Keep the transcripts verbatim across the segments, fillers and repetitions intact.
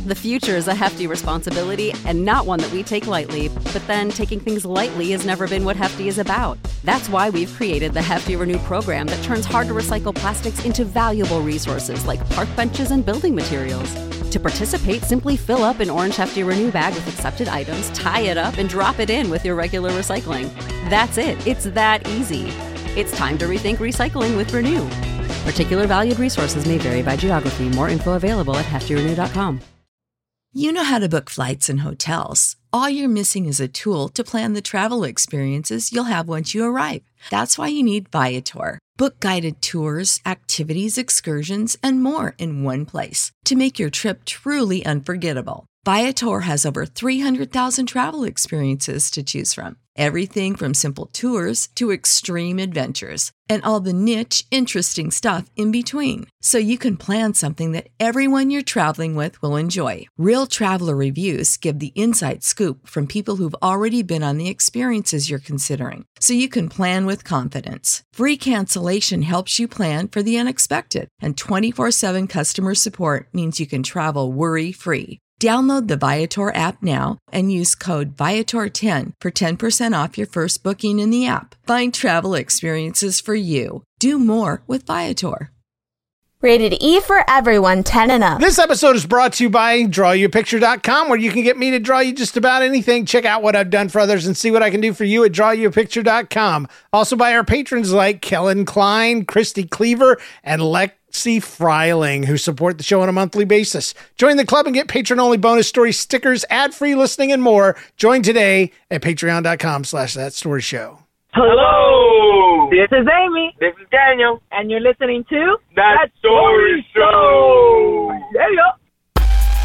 The future is a hefty responsibility and not one that we take lightly, but then taking things lightly has never been what Hefty is about. That's why we've created the Hefty Renew program that turns hard-to-recycle plastics into valuable resources like park benches and building materials. To participate, simply fill up an orange Hefty Renew bag with accepted items, tie it up, and drop it in with your regular recycling. That's it. It's that easy. It's time to rethink recycling with Renew. Particular valued resources may vary by geography. More info available at hefty renew dot com. You know how to book flights and hotels. All you're missing is a tool to plan the travel experiences you'll have once you arrive. That's why you need Viator. Book guided tours, activities, excursions, and more in one place to make your trip truly unforgettable. Viator has over three hundred thousand travel experiences to choose from. Everything from simple tours to extreme adventures and all the niche, interesting stuff in between. So you can plan something that everyone you're traveling with will enjoy. Real traveler reviews give the inside scoop from people who've already been on the experiences you're considering. So you can plan with confidence. Free cancellation helps you plan for the unexpected. And twenty-four seven customer support means you can travel worry-free. Download the Viator app now and use code Viator ten for ten percent off your first booking in the app. Find travel experiences for you. Do more with Viator. Rated E for everyone, ten and up. This episode is brought to you by draw you a picture dot com, where you can get me to draw you just about anything. Check out what I've done for others and see what I can do for you at draw you a picture dot com. Also by our patrons like Kellen Klein, Christy Cleaver, and Lexi Freiling, who support the show on a monthly basis. Join the club and get patron-only bonus story stickers, ad-free listening, and more. Join today at patreon dot com slash that story show. Hello! This is Amy. This is Daniel. And you're listening to That, that Story Show! There you go!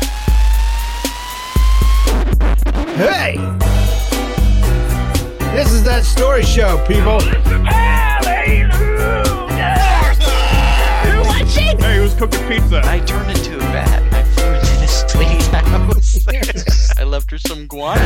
Hey! This is That Story Show, people. Hallelujah! You're watching? Hey, who's cooking pizza? I turned into a bat. I flew into this lady's house. I left her some guano.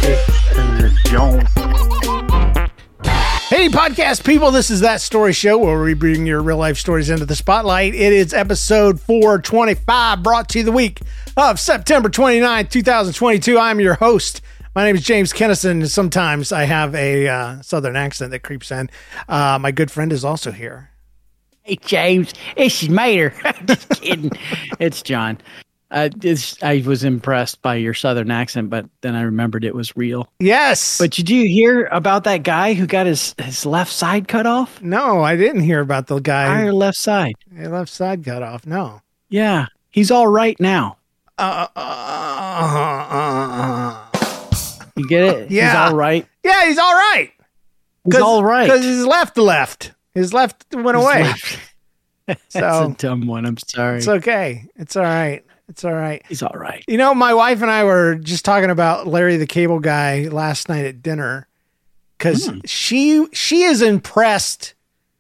Hey, podcast people, this is That Story Show, where we bring your real-life stories into the spotlight. It is episode four twenty-five, brought to you the week of September twenty-ninth, twenty twenty-two. I'm your host. My name is James Kennison. Sometimes I have a uh, southern accent that creeps in. Uh, my good friend is also here. Hey, James. It's Mater. Just kidding. It's John. Uh, it's, I was impressed by your southern accent, but then I remembered it was real. Yes. But did you hear about that guy who got his, his left side cut off? No, I didn't hear about the guy. Our left side. His left side cut off. No. Yeah. He's all right now. Uh, uh, uh, uh, uh. You get it? Yeah. He's all right. Yeah, he's all right. He's all right. Because his left left. His left went His away. left. That's So, a dumb one. I'm sorry. It's okay. It's all right. It's all right. He's all right. You know, my wife and I were just talking about Larry the Cable Guy last night at dinner, because hmm. she she is impressed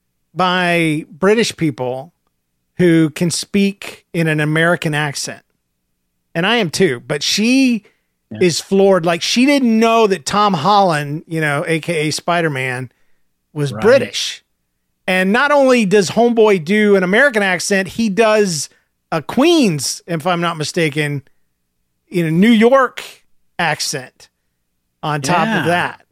by British people who can speak in an American accent. And I am too, but she yeah. is floored. Like, she didn't know that Tom Holland, you know, A K A Spider-Man, was right. British. And not only does Homeboy do an American accent, he does a Queens, if I'm not mistaken, in a New York accent on top yeah. of that.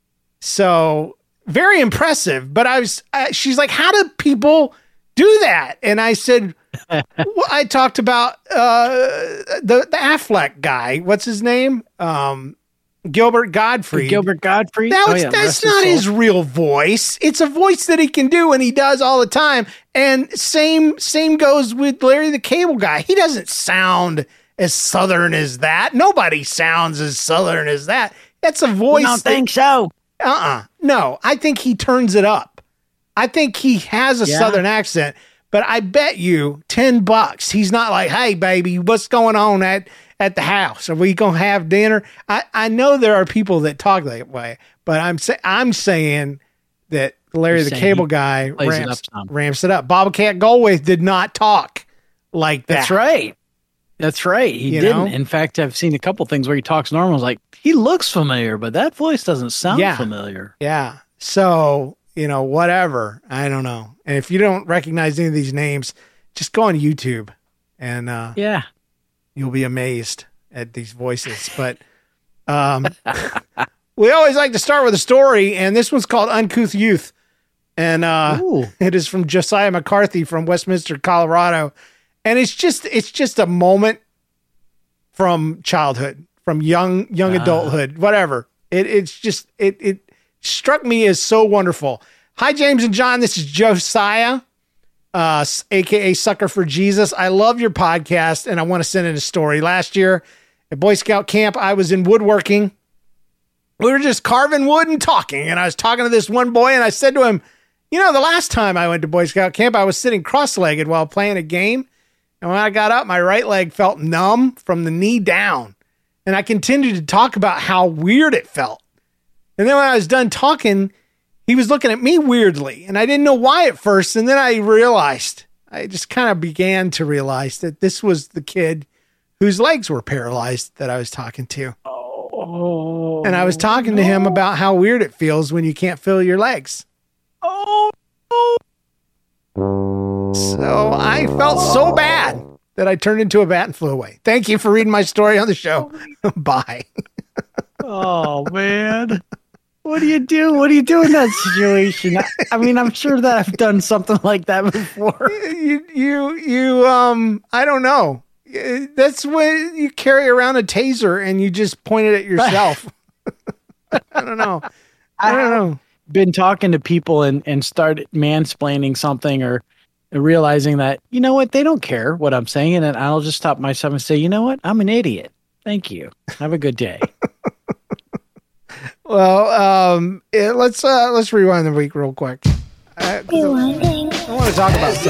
So very impressive. But I was, uh, she's like, how do people do that? And I said, well, I talked about uh, the, the Affleck guy. What's his name? Um, Gilbert Gottfried. Gilbert Gottfried. That was, oh, yeah, that's not his, his real voice. It's a voice that he can do and he does all the time. And same same goes with Larry the Cable Guy. He doesn't sound as southern as that. Nobody sounds as southern as that. That's a voice. I don't that, think so. Uh-uh. No, I think he turns it up. I think he has a yeah. southern accent, but I bet you ten bucks he's not like, hey, baby, what's going on at at the house? Are we going to have dinner? I, I know there are people that talk that way, but I'm say, I'm saying that Larry You're the Cable Guy ramps it, ramps it up. Bobcat Goldthwait did not talk like that. That's right. That's right. He you didn't. Know? In fact, I've seen a couple things where he talks normal. It's like, he looks familiar, but that voice doesn't sound yeah. familiar. Yeah. So, you know, whatever. I don't know. And if you don't recognize any of these names, just go on YouTube and uh, yeah. You'll be amazed at these voices. But um, we always like to start with a story, and this one's called Uncouth Youth. And uh, it is from Josiah McCarthy from Westminster, Colorado. And it's just it's just a moment from childhood, from young young uh. adulthood, whatever. It it's just it it struck me as so wonderful. Hi, James and John. This is Josiah, uh, A K A Sucker for Jesus. I love your podcast, and I want to send in a story. Last year at Boy Scout camp, I was in woodworking. We were just carving wood and talking, and I was talking to this one boy, and I said to him, you know, the last time I went to Boy Scout camp, I was sitting cross-legged while playing a game, and when I got up, my right leg felt numb from the knee down, and I continued to talk about how weird it felt. And then when I was done talking, he was looking at me weirdly, and I didn't know why at first, and then I realized, I just kind of began to realize that this was the kid whose legs were paralyzed that I was talking to. Oh, and I was talking to him about how weird it feels when you can't feel your legs. Oh, so I felt so bad that I turned into a bat and flew away. Thank you for reading my story on the show. Bye. Oh, man. What do you do? What do you do in that situation? I mean, I'm sure that I've done something like that before. You, you, you, um, I don't know. That's when you carry around a taser and you just point it at yourself. I don't know. I don't know. Been talking to people and, and started mansplaining something or realizing that, you know what, they don't care what I'm saying. And I'll just stop myself and say, you know what, I'm an idiot. Thank you. Have a good day. Well, um, it, let's, uh, let's rewind the week real quick. I, I want to talk about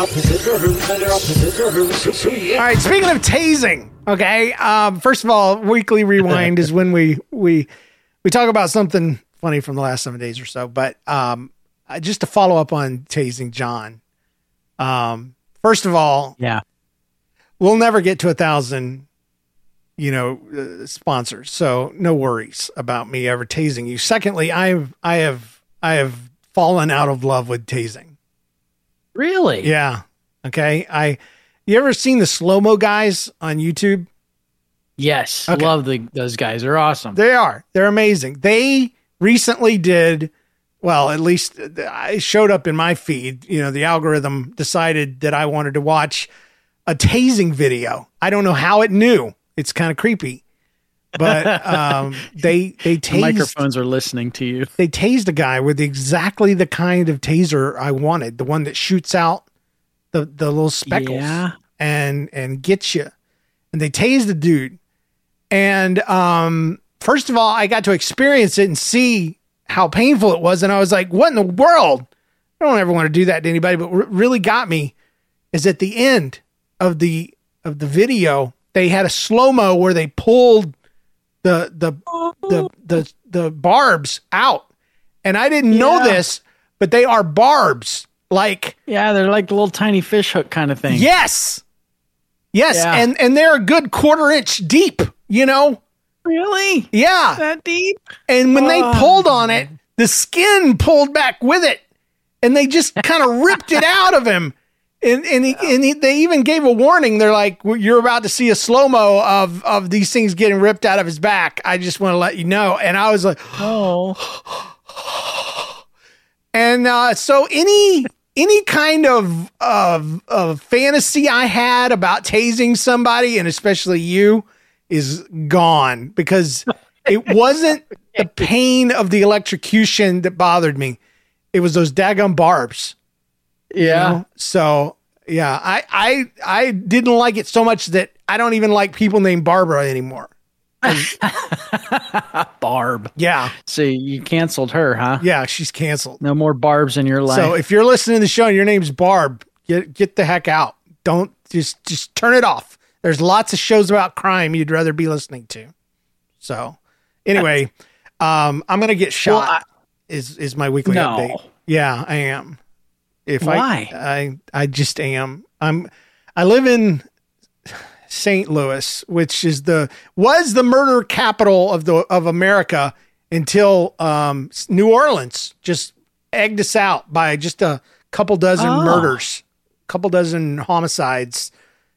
something. All right. Speaking of tasing. Okay. Um, first of all, weekly rewind is when we, we, we talk about something funny from the last seven days or so, but um, just to follow up on tasing John. Um, first of all, yeah, we'll never get to a thousand, you know, uh, sponsors, so no worries about me ever tasing you. Secondly, I've I have I have fallen out of love with tasing. Really? Yeah. Okay. I. You ever seen the slow-mo guys on YouTube? Yes, okay. Love the those guys. They're awesome. They are. They're amazing. They recently did, well, at least I showed up in my feed. You know, the algorithm decided that I wanted to watch a tasing video. I don't know how it knew. It's kind of creepy, but um, they they tased. The microphones are listening to you. They tased a guy with exactly the kind of taser I wanted, the one that shoots out the the little speckles yeah. and and gets you. And they tased the dude, and um. First of all, I got to experience it and see how painful it was. And I was like, what in the world? I don't ever want to do that to anybody, but what really got me is at the end of the, of the video, they had a slow-mo where they pulled the, the, the, the, the barbs out. And I didn't yeah. know this, but they are barbs. Like, yeah, they're like little tiny fish hook kind of thing. Yes. Yes. Yeah. And, and they're a good quarter inch deep, you know? Really? Yeah. That deep? And when oh. they pulled on it, the skin pulled back with it, and they just kind of ripped it out of him. And and, he, and he, they even gave a warning. They're like, you're about to see a slow-mo of, of these things getting ripped out of his back. I just want to let you know. And I was like, oh. And uh, so any any kind of, of, of fantasy I had about tasing somebody, and especially you, is gone, because it wasn't the pain of the electrocution that bothered me. It was those daggum barbs. Yeah. You know? So yeah, I, I, I didn't like it so much that I don't even like people named Barbara anymore. Barb. Yeah. So you canceled her, huh? Yeah. She's canceled. No more Barbs in your life. So if you're listening to the show and your name's Barb, get, get the heck out. Don't just, just turn it off. There's lots of shows about crime you'd rather be listening to. So anyway, um, I'm going to get shot well, I, is, is my weekly no. update. Yeah, I am. If Why? I, I, I just am. I'm, I live in Saint Louis, which is the, was the murder capital of the, of America until, um, New Orleans just egged us out by just a couple dozen oh. murders, couple dozen homicides.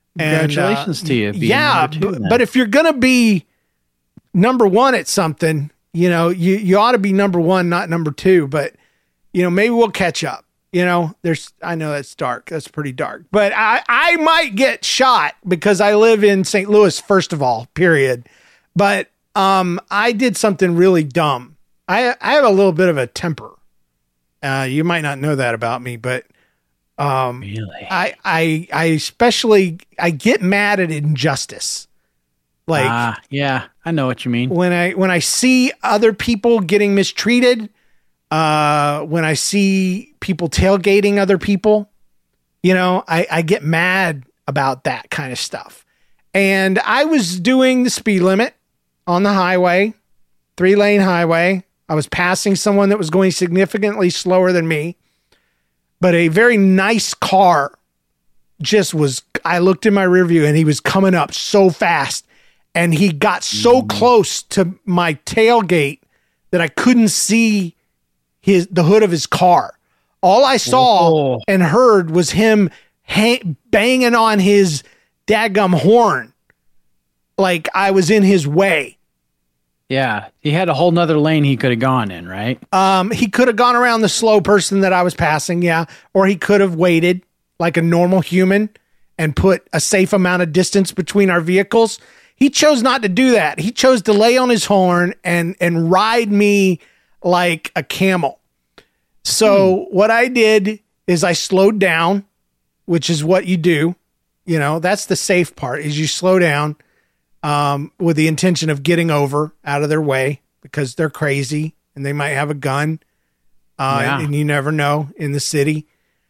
Congratulations and, uh, to you. being Yeah, number two but, then. but if you're gonna be number one at something, you know, you you ought to be number one, not number two. But you know, maybe we'll catch up. You know, there's I know that's dark. That's pretty dark. But I I might get shot because I live in Saint Louis. First of all, period. But um, I did something really dumb. I I have a little bit of a temper. Uh, you might not know that about me, but um, really, I I I especially I get mad at injustice. Like, ah, yeah, I know what you mean. When I when I see other people getting mistreated, uh, when I see people tailgating other people, you know, I, I get mad about that kind of stuff. And I was doing the speed limit on the highway, three lane highway. I was passing someone that was going significantly slower than me, but a very nice car just was, I looked in my rear view and he was coming up so fast. And he got so close to my tailgate that I couldn't see his the hood of his car. All I saw Whoa. and heard was him hang, banging on his daggum horn like I was in his way. Yeah, he had a whole nother lane he could have gone in, right? Um, he could have gone around the slow person that I was passing, yeah, or he could have waited like a normal human and put a safe amount of distance between our vehicles. He chose not to do that. He chose to lay on his horn and and ride me like a camel. So hmm. what I did is I slowed down, which is what you do. You know, that's the safe part, is you slow down um, with the intention of getting over out of their way because they're crazy and they might have a gun. Uh, yeah. And you never know in the city.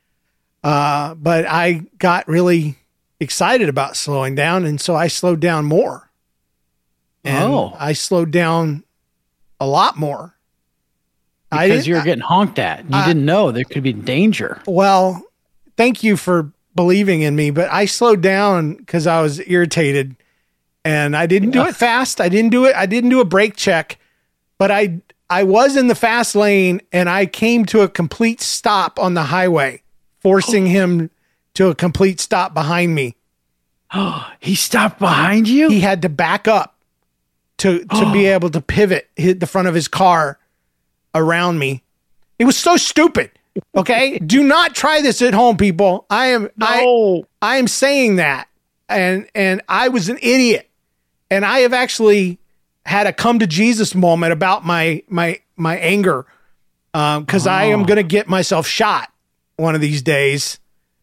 Uh, but I got really excited about slowing down, and so I slowed down more. And oh, I slowed down a lot more. Because you were getting honked at. You I, didn't know there could be danger. Well, thank you for believing in me, but I slowed down because I was irritated, and I didn't do it fast. I didn't do it. I didn't do a brake check, but I I was in the fast lane, and I came to a complete stop on the highway, forcing oh. him to a complete stop behind me. Oh, he stopped behind you? He had to back up to, to oh. be able to pivot hit the front of his car around me. It was so stupid. Okay. Do not try this at home, people. I am, no. I, I am saying that. And, and I was an idiot, and I have actually had a come to Jesus moment about my, my, my anger. Um, cause oh. I am going to get myself shot one of these days.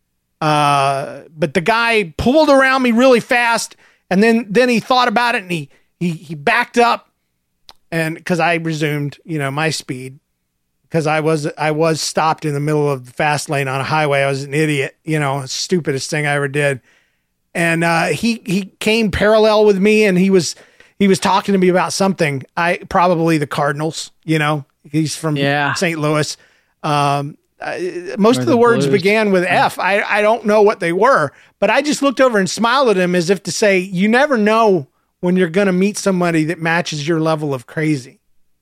Uh, but the guy pulled around me really fast, and then, then he thought about it, and he, he, he backed up, and cause I resumed, you know, my speed, cause I was, I was stopped in the middle of the fast lane on a highway. I was an idiot, you know, stupidest thing I ever did. And, uh, he, he came parallel with me, and he was, he was talking to me about something. I probably the Cardinals, you know, he's from yeah. Saint Louis. Um, Uh, most or of the, the words Blues. began with F. I, I don't know what they were, but I just looked over and smiled at him as if to say, you never know when you're going to meet somebody that matches your level of crazy.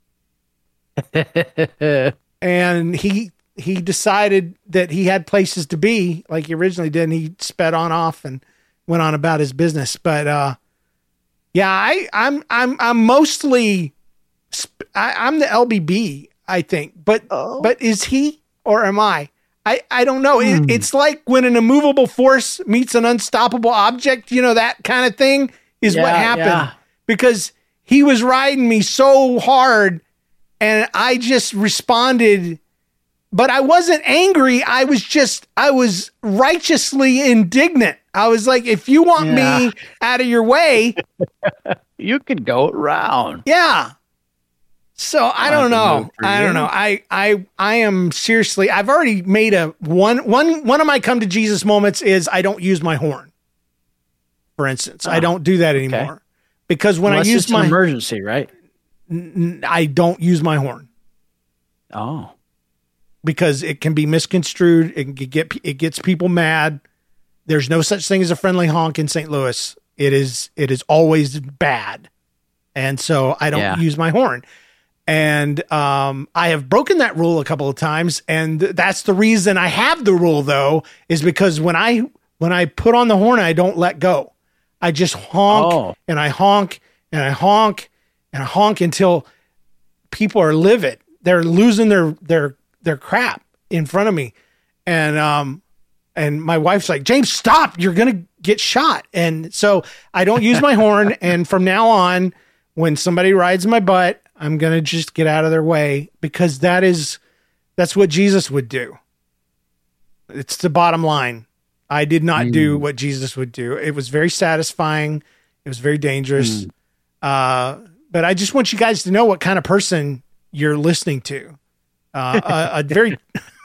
And he, he decided that he had places to be like he originally did. And he sped on off and went on about his business. But, uh, yeah, I, I'm, I'm, I'm mostly, sp- I, I'm the L B B, I think, but, oh. but is he? Or am I? I, I don't know. It, it's like when an immovable force meets an unstoppable object, you know, that kind of thing is yeah, what happened. Yeah. Because he was riding me so hard, and I just responded, but I wasn't angry. I was just, I was righteously indignant. I was like, if you want yeah. me out of your way, you can go around. Yeah. So I don't know. I don't know. I, I, I am seriously, I've already made a one, one, one of my come to Jesus moments is I don't use my horn. For instance, oh, I don't do that anymore okay. because when Unless I use it's my an emergency, right? N- I don't use my horn. Oh, because it can be misconstrued. It can get, it gets people mad. There's no such thing as a friendly honk in Saint Louis. It is, it is always bad. And so I don't yeah. use my horn. And um, I have broken that rule a couple of times. And that's the reason I have the rule, though, is because when I When I put on the horn, I don't let go. I just honk Oh. and I honk and I honk and I honk until people are livid. They're losing their their their crap in front of me. And um and my wife's like, James, stop, you're gonna get shot. And so I don't use my horn, and from now on, when somebody rides my butt, I'm gonna just get out of their way, because that is that's what Jesus would do. It's the bottom line. I did not mm. do what Jesus would do. It was very satisfying. It was very dangerous. Mm. Uh, but I just want you guys to know what kind of person you're listening to. Uh, a, a very,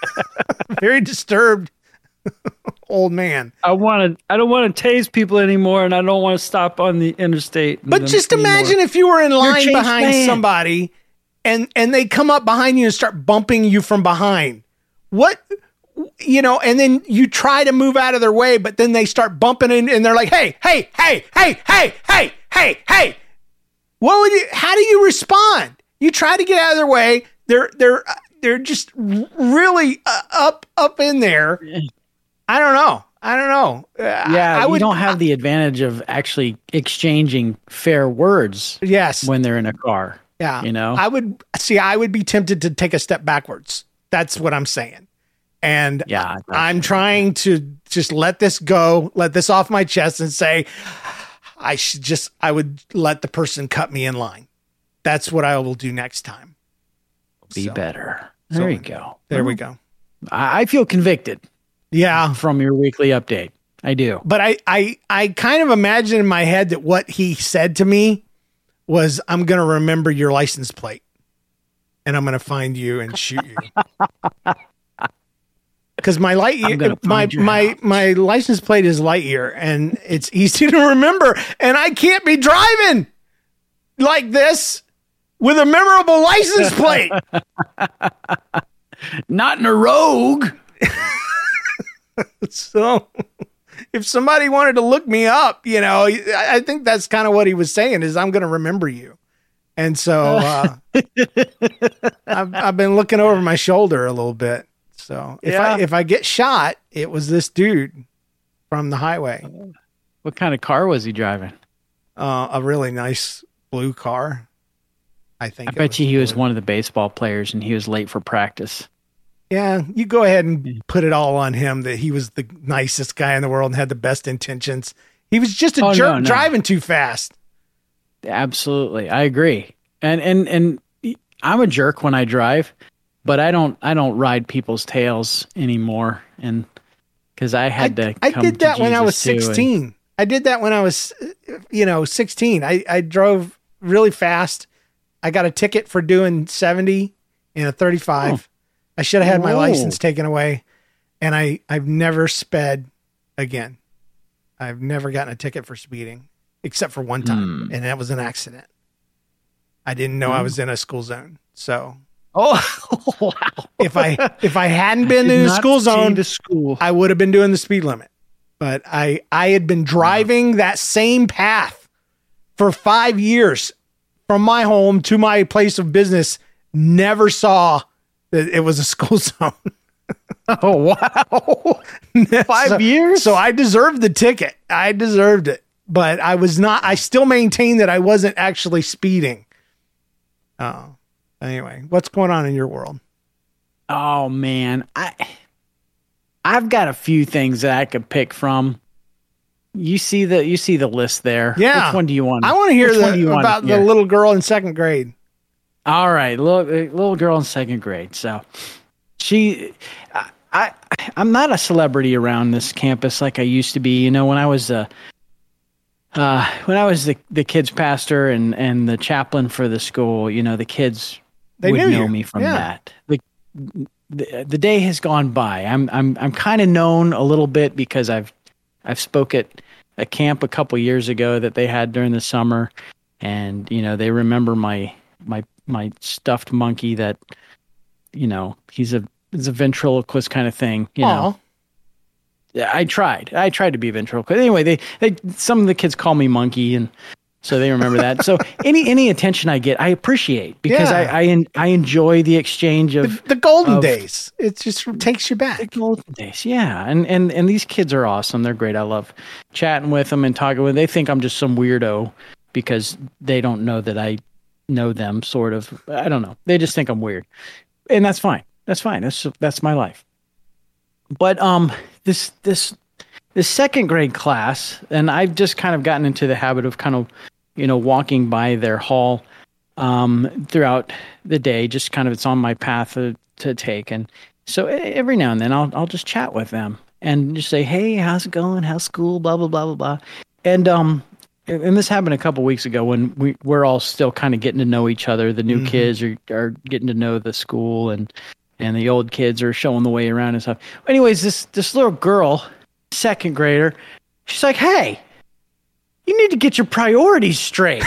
very disturbed old man. I want to. I don't want to tase people anymore, and I don't want to stop on the interstate. But just anymore. imagine if you were in line behind man. somebody, and and they come up behind you and start bumping you from behind. What? You know, and then you try to move out of their way, but then they start bumping in, and they're like, "Hey, hey, hey, hey, hey, hey, hey, hey!" What would you? How do you respond? You try to get out of their way. They're they're they're just really uh, up up in there. I don't know. I don't know. Uh, yeah, I, I you would, don't have the advantage of actually exchanging fair words. Yes, when they're in a car. Yeah, you know. I would see. I would be tempted to take a step backwards. That's what I'm saying. And yeah, I'm trying to just let this go, let this off my chest, and say, I should just, I would let the person cut me in line. That's what I will do next time. Be so, better. There so, you go. There we go. I, I feel convicted. Yeah. From your weekly update. I do. But I, I, I kind of imagine in my head that what he said to me was, I'm going to remember your license plate and I'm going to find you and shoot you. Because my light year, my my house. my license plate is Lightyear, and it's easy to remember. And I can't be driving like this with a memorable license plate. Not in a Rogue. So, if somebody wanted to look me up, you know, I think that's kind of what he was saying, is I'm going to remember you. And so uh, I've, I've been looking over my shoulder a little bit. So if yeah. I if I get shot, it was this dude from the highway. What kind of car was he driving? Uh, a really nice blue car. I think. I bet you he blue. was one of the baseball players, and he was late for practice. Yeah, you go ahead and put it all on him that he was the nicest guy in the world and had the best intentions. He was just a oh, jerk no, no. driving too fast. Absolutely, I agree. And and and I'm a jerk when I drive. But I don't, I don't ride people's tails anymore, and because I had I, to. I come did that to when Jesus I was sixteen. And, I did that when I was, you know, sixteen. I, I drove really fast. I got a ticket for doing seventy in a thirty-five. Oh. I should have had my Whoa. license taken away, and I, I've never sped again. I've never gotten a ticket for speeding, except for one time, mm. and that was an accident. I didn't know mm. I was in a school zone, so. Oh, wow. If I if I hadn't been in the school zone, to school. I would have been doing the speed limit. But I I had been driving wow. that same path for five years from my home to my place of business. Never saw that it was a school zone. Oh, wow. Five so, years? So I deserved the ticket. I deserved it. But I was not, I still maintain that I wasn't actually speeding. Oh. Anyway, what's going on in your world? Oh man, I I've got a few things that I could pick from. You see the you see the list there. Yeah. Which one do you want? I want to hear the, about the little girl in second grade. All right, little little girl in second grade. So she, I, I I'm not a celebrity around this campus like I used to be. You know, when I was a uh, when I was the the kids pastor and and the chaplain for the school, you know, the kids. They would know you. me from yeah. that. The, the the day has gone by. I'm I'm I'm kind of known a little bit because I've I've spoke at a camp a couple years ago that they had during the summer, and you know they remember my my my stuffed monkey that you know he's a he's a ventriloquist kind of thing. You Aww. know, yeah, I tried I tried to be a ventriloquist. Anyway, they they some of the kids call me Monkey, and So they remember that. So any any attention I get, I appreciate because Yeah. I, I I enjoy the exchange of The, the golden of- days. It just takes you back. The golden days, yeah. And and and these kids are awesome. They're great. I love chatting with them and talking with them. They think I'm just some weirdo because they don't know that I know them, sort of. I don't know. They just think I'm weird. And that's fine. That's fine. That's that's my life. But um this this this second grade class, and I've just kind of gotten into the habit of kind of, you know, walking by their hall um, throughout the day, just kind of it's on my path to, to take. And so every now and then I'll I'll just chat with them and just say, hey, how's it going? How's school? Blah, blah, blah, blah, blah. And um and this happened a couple weeks ago when we, we're all still kind of getting to know each other. The new mm-hmm. kids are, are getting to know the school, and and the old kids are showing the way around and stuff. Anyways, this this little girl, second grader, she's like, hey, you need to get your priorities straight.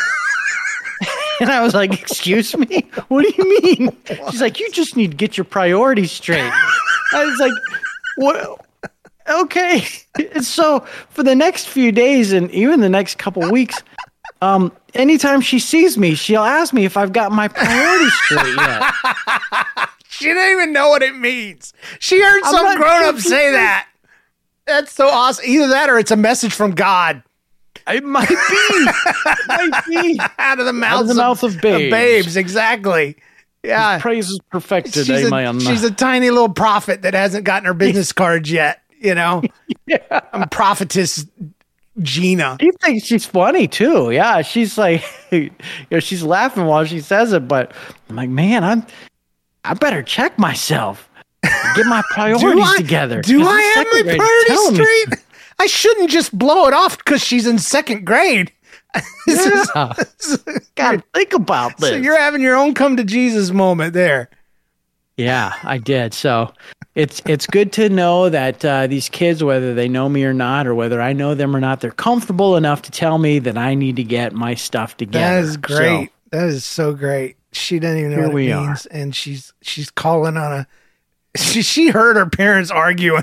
And I was like, excuse me? What do you mean? She's like, you just need to get your priorities straight. I was like, what? Okay. And so for the next few days and even the next couple weeks, um, anytime she sees me, she'll ask me if I've got my priorities straight yet. She didn't even know what it means. She heard I'm some not grown-up sure say that. That's so awesome. Either that or it's a message from God. It might be. It might be. Out of the mouth, Out of, the mouth of, of babes. Of babes, exactly. Yeah. His praise is perfected. She's, a, she's a tiny little prophet that hasn't gotten her business cards yet, you know? Yeah. I'm prophetess Gina. She thinks she's funny too. Yeah. She's like, you know, she's laughing while she says it, but I'm like, man, I'm, I better check myself. Get my priorities do I, together. Do I have my priorities straight? I shouldn't just blow it off because she's in second grade. Yeah. Gotta think about this. So you're having your own come to Jesus moment there. Yeah, I did. So it's it's good to know that uh, these kids, whether they know me or not, or whether I know them or not, they're comfortable enough to tell me that I need to get my stuff together. That is great. So, that is so great. She doesn't even know what it we means, are. and she's she's calling on a. She she heard her parents arguing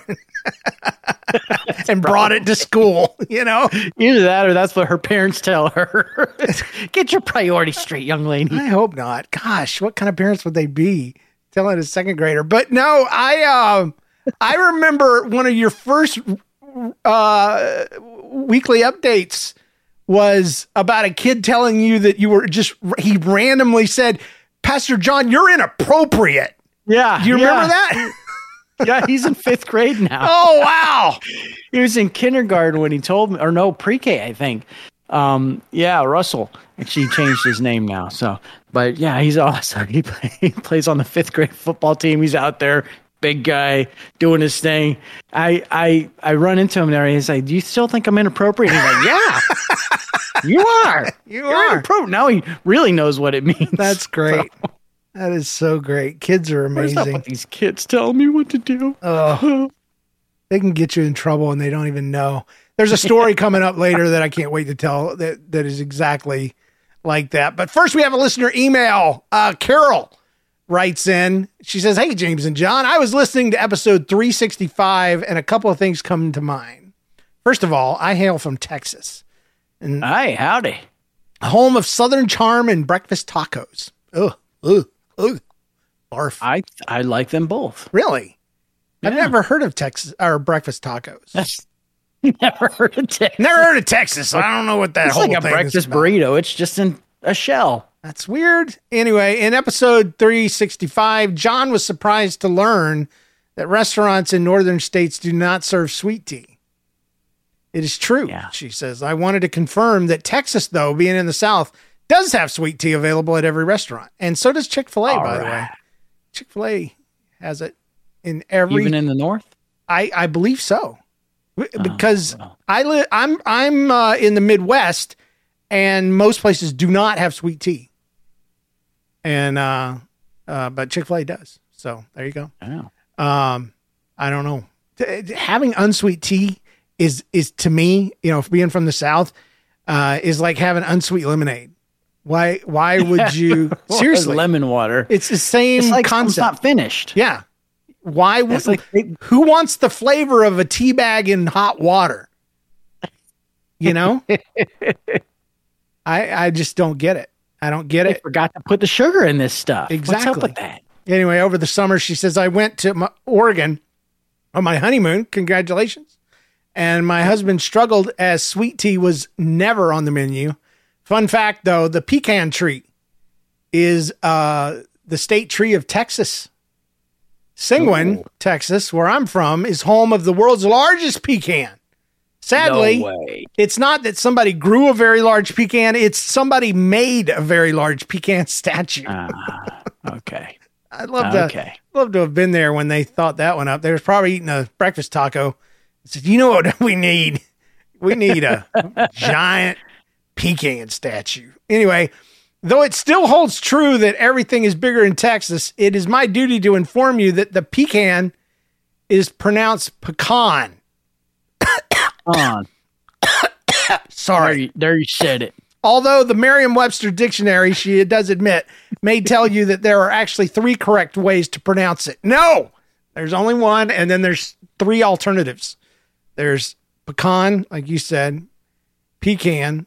and brought it to school. You know, either that or that's what her parents tell her. Get your priorities straight, young lady. I hope not. Gosh, what kind of parents would they be telling a second grader? But no, I um I remember one of your first uh, weekly updates was about a kid telling you that you were just, he randomly said, Pastor John, you're inappropriate. Yeah. Do you yeah. remember that? Yeah, he's in fifth grade now. Oh, wow. He was in kindergarten when he told me, or no, pre-K, I think. Um, yeah, Russell. Actually, he changed his name now. So, but yeah, he's awesome. He, play, he plays on the fifth grade football team. He's out there, big guy, doing his thing. I I I run into him there. And he's like, "Do you still think I'm inappropriate?" And he's like, "Yeah, you are. You You're are." inappropriate." Now he really knows what it means. That's great. So, that is so great. Kids are amazing. Where's up with these kids telling me what to do? Oh, they can get you in trouble and they don't even know. There's a story coming up later that I can't wait to tell that, that is exactly like that. But first we have a listener email. Uh, Carol writes in. She says, "Hey, James and John, I was listening to episode three sixty-five and a couple of things come to mind. First of all, I hail from Texas. And Hi, howdy. Home of Southern Charm and breakfast tacos. Ugh, ugh, ugh. Barf. I I like them both. Really? Yeah. I've never heard of Texas or breakfast tacos. That's never heard of Texas. Never heard of Texas. I don't know what that it's whole like a thing breakfast is about. burrito. It's just in a shell. That's weird. Anyway, in episode three sixty-five, John was surprised to learn that restaurants in northern states do not serve sweet tea. It is true, Yeah. she says. I wanted to confirm that Texas, though, being in the South, does have sweet tea available at every restaurant. And so does Chick-fil-A, All by the way. right. Chick-fil-A has it in every... Even in the north? I, I believe so. Because well. I li- I'm I'm uh, in the Midwest, and most places do not have sweet tea. And uh, uh, but Chick-fil-A does. So there you go. Oh. Um, I don't know. T- having unsweet tea is is to me, you know, being from the South, uh, is like having unsweet lemonade. Why why would you seriously lemon water? It's the same It's like concept. It's not finished. Yeah. Why would like they- who wants the flavor of a tea bag in hot water? You know? I, I just don't get it. I don't get They it. forgot to put the sugar in this stuff. Exactly. What's up with that? Anyway, over the summer, she says, I went to my, Oregon on my honeymoon. Congratulations. And my husband struggled as sweet tea was never on the menu. Fun fact, though, the pecan tree is uh, the state tree of Texas. Seguin, Ooh. Texas, where I'm from, is home of the world's largest pecan. Sadly, No way. it's not that somebody grew a very large pecan. It's somebody made a very large pecan statue. Ah, okay. I'd love to, Okay. love to have been there when they thought that one up. They was probably eating a breakfast taco. I said, you know what we need? We need a giant pecan statue. Anyway, though it still holds true that everything is bigger in Texas, it is my duty to inform you that the pecan is pronounced pecan. On. Sorry. There you, there you said it. Although the Merriam-Webster dictionary, she does admit, may tell you that there are actually three correct ways to pronounce it. No, there's only one, and then there's three alternatives. There's pecan, like you said, pecan,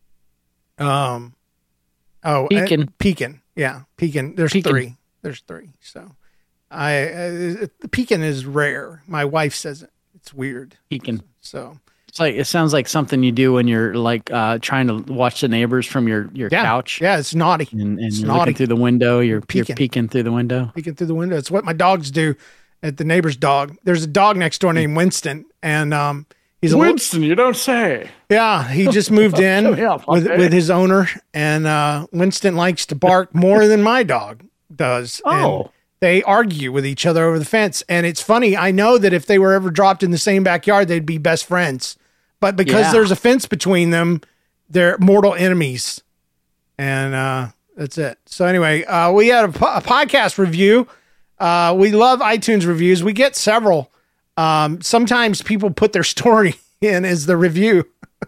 um, oh, Pecan. uh, pecan, yeah, pecan. There's Pecan. three. There's three. So, I uh, the pecan is rare. My wife says it. It's weird. Pecan. So. It's like it sounds like something you do when you're like uh, trying to watch the neighbors from your, your Yeah, couch. yeah, it's naughty. And, and It's you're naughty. looking through the window. You're Peeking. you're peeking through the window. Peeking through the window. It's what my dogs do at the neighbor's dog. There's a dog next door named Winston, and um, he's a Winston, you don't say. little, yeah. He just moved in Yeah, with okay. with his owner, and uh, Winston likes to bark more than my dog does. And Oh. they argue with each other over the fence, and it's funny. I know that if they were ever dropped in the same backyard, they'd be best friends. But because Yeah. there's a fence between them, they're mortal enemies. And uh, that's it. So anyway, uh, we had a, po- a podcast review. Uh, we love iTunes reviews. We get several. Um, sometimes people put their story in as the review.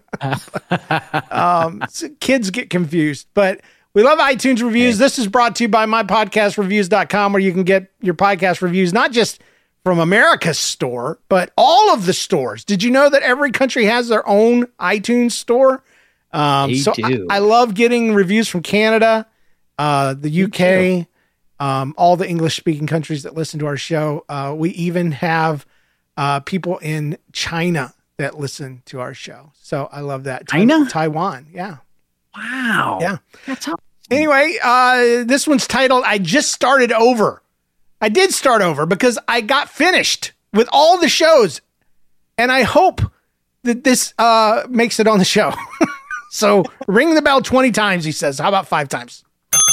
um, so kids get confused. But we love iTunes reviews. This is brought to you by my podcast reviews dot com, where you can get your podcast reviews, not just from America's store, but all of the stores. Did you know that every country has their own iTunes store? Um, They so do. I, I love getting reviews from Canada, uh, the U K, um, all the English speaking countries that listen to our show. Uh, we even have uh, people in China that listen to our show. So I love that. China? Taiwan. Yeah. Wow. Yeah. That's how. Anyway, uh, this one's titled, I Just Started Over. I did start over because I got finished with all the shows, and I hope that this uh, makes it on the show. So ring the bell twenty times, he says. How about five times?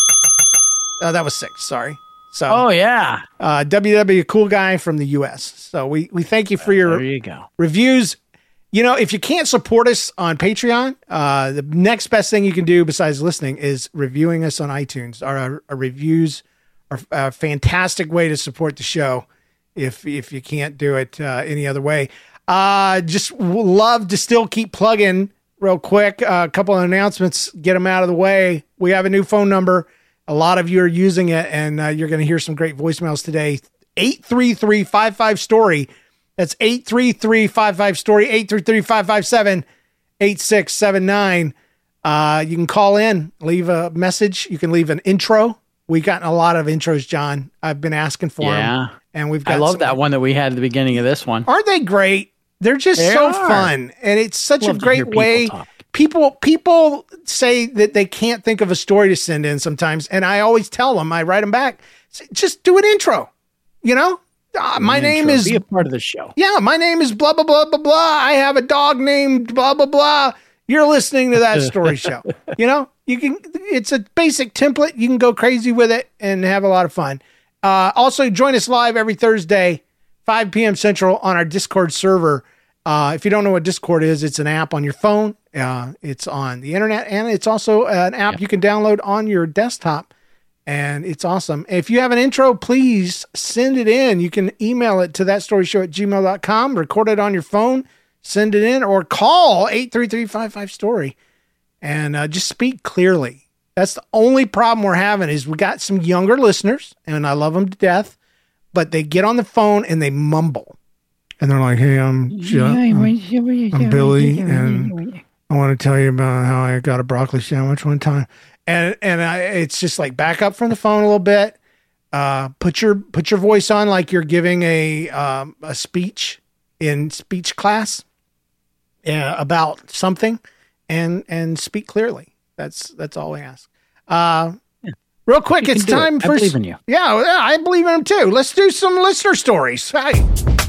Uh, that was six. Sorry. So, Oh yeah. uh, W W, cool guy from the U S. So we, we thank you for your There you go. reviews. You know, if you can't support us on Patreon, uh, the next best thing you can do besides listening is reviewing us on iTunes. Our, our, our reviews are a fantastic way to support the show if if you can't do it uh, any other way. Uh, just w- love to still keep plugging real quick. Uh, a couple of announcements, get them out of the way. We have a new phone number. A lot of you are using it, and uh, you're going to hear some great voicemails today. eight three three, five five, story. That's eight three three, five five, story, eight three three, five five seven, eight six seven nine. Uh, you can call in, leave a message. You can leave an intro. We've gotten a lot of intros, John. I've been asking for Yeah. them. And we've got I love some- that one that we had at the beginning of this one. Aren't they great? They're just They so are. fun. And it's such Love a to great hear people way. talk. People people say that they can't think of a story to send in sometimes. And I always tell them, I write them back, say, just do an intro. You know, uh, my name Intro. is Be a part of the show. yeah, my name is blah, blah, blah, blah, blah. I have a dog named blah, blah, blah. You're listening to that story show. You know, you can, it's a basic template. You can go crazy with it and have a lot of fun. Uh, also, join us live every Thursday, five p.m. Central on our Discord server. Uh, if you don't know what Discord is, it's an app on your phone. Uh, it's on the internet, and it's also an app Yeah. you can download on your desktop. And it's awesome. If you have an intro, please send it in. You can email it to that story show at gmail dot com, record it on your phone, send it in, or call eight three three, five five, story and uh, just speak clearly. That's the only problem we're having is we got some younger listeners, and I love them to death, but they get on the phone and they mumble. And they're like, hey, I'm, Jeff, I'm, I'm Billy, and I want to tell you about how I got a broccoli sandwich one time. And and I, it's just like back up from the phone a little bit. Uh, put your put your voice on like you're giving a um, a speech in speech class uh, about something, and and speak clearly. That's that's all we ask. Uh, yeah. Real quick, you it's time it. for. I believe in you. Yeah, yeah, I believe in him too. Let's do some listener stories. Hi.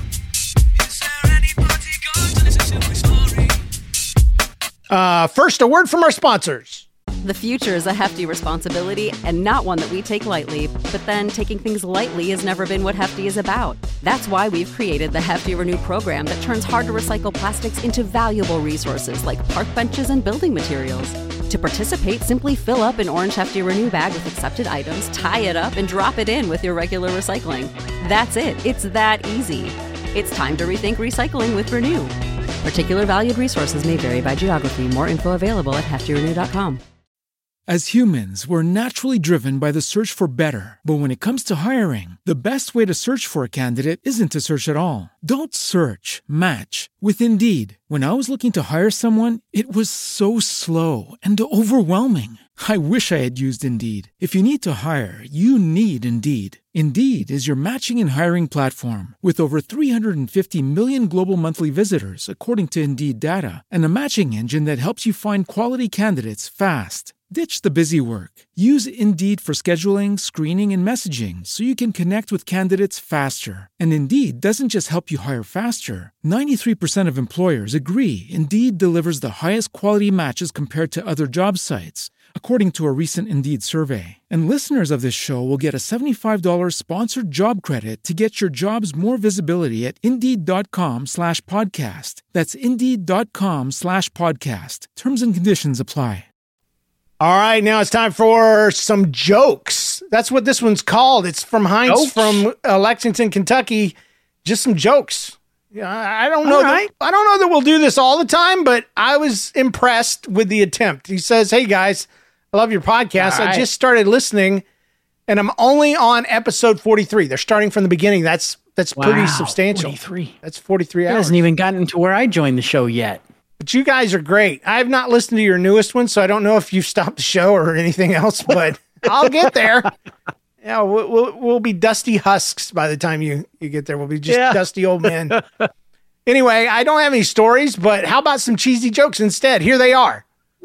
Uh, first, a word from our sponsors. The future is a hefty responsibility and not one that we take lightly, but then taking things lightly has never been what Hefty is about. That's why we've created the Hefty Renew program that turns hard-to-recycle plastics into valuable resources like park benches and building materials. To participate, simply fill up an orange Hefty Renew bag with accepted items, tie it up, and drop it in with your regular recycling. That's it. It's that easy. It's time to rethink recycling with Renew. Particular valued resources may vary by geography. More info available at hefty renew dot com. As humans, we're naturally driven by the search for better. But when it comes to hiring, the best way to search for a candidate isn't to search at all. Don't search, match with Indeed. When I was looking to hire someone, it was so slow and overwhelming. I wish I had used Indeed. If you need to hire, you need Indeed. Indeed is your matching and hiring platform with over three hundred fifty million global monthly visitors, according to Indeed data, and a matching engine that helps you find quality candidates fast. Ditch the busy work. Use Indeed for scheduling, screening, and messaging so you can connect with candidates faster. And Indeed doesn't just help you hire faster. ninety-three percent of employers agree Indeed delivers the highest quality matches compared to other job sites, according to a recent Indeed survey. And listeners of this show will get a seventy-five dollars sponsored job credit to get your jobs more visibility at Indeed.com slash podcast. That's Indeed.com slash podcast. Terms and conditions apply. All right, now it's time for some jokes. That's what this one's called. It's from Heinz jokes? from uh, Lexington, Kentucky. Just some jokes. Yeah, I don't know. Right. That, I don't know that we'll do this all the time, but I was impressed with the attempt. He says, "Hey guys, I love your podcast. Right. I just started listening, and I'm only on episode forty-three. They're starting from the beginning. That's that's wow, pretty substantial. forty-three. That's forty-three hours. It hasn't even gotten to where I joined the show yet." But you guys are great. I have not listened to your newest one, so I don't know if you've stopped the show or anything else, but I'll get there. Yeah, we'll, we'll, we'll be dusty husks by the time you, you get there. We'll be just yeah. dusty old men. Anyway, I don't have any stories, but how about some cheesy jokes instead? Here they are.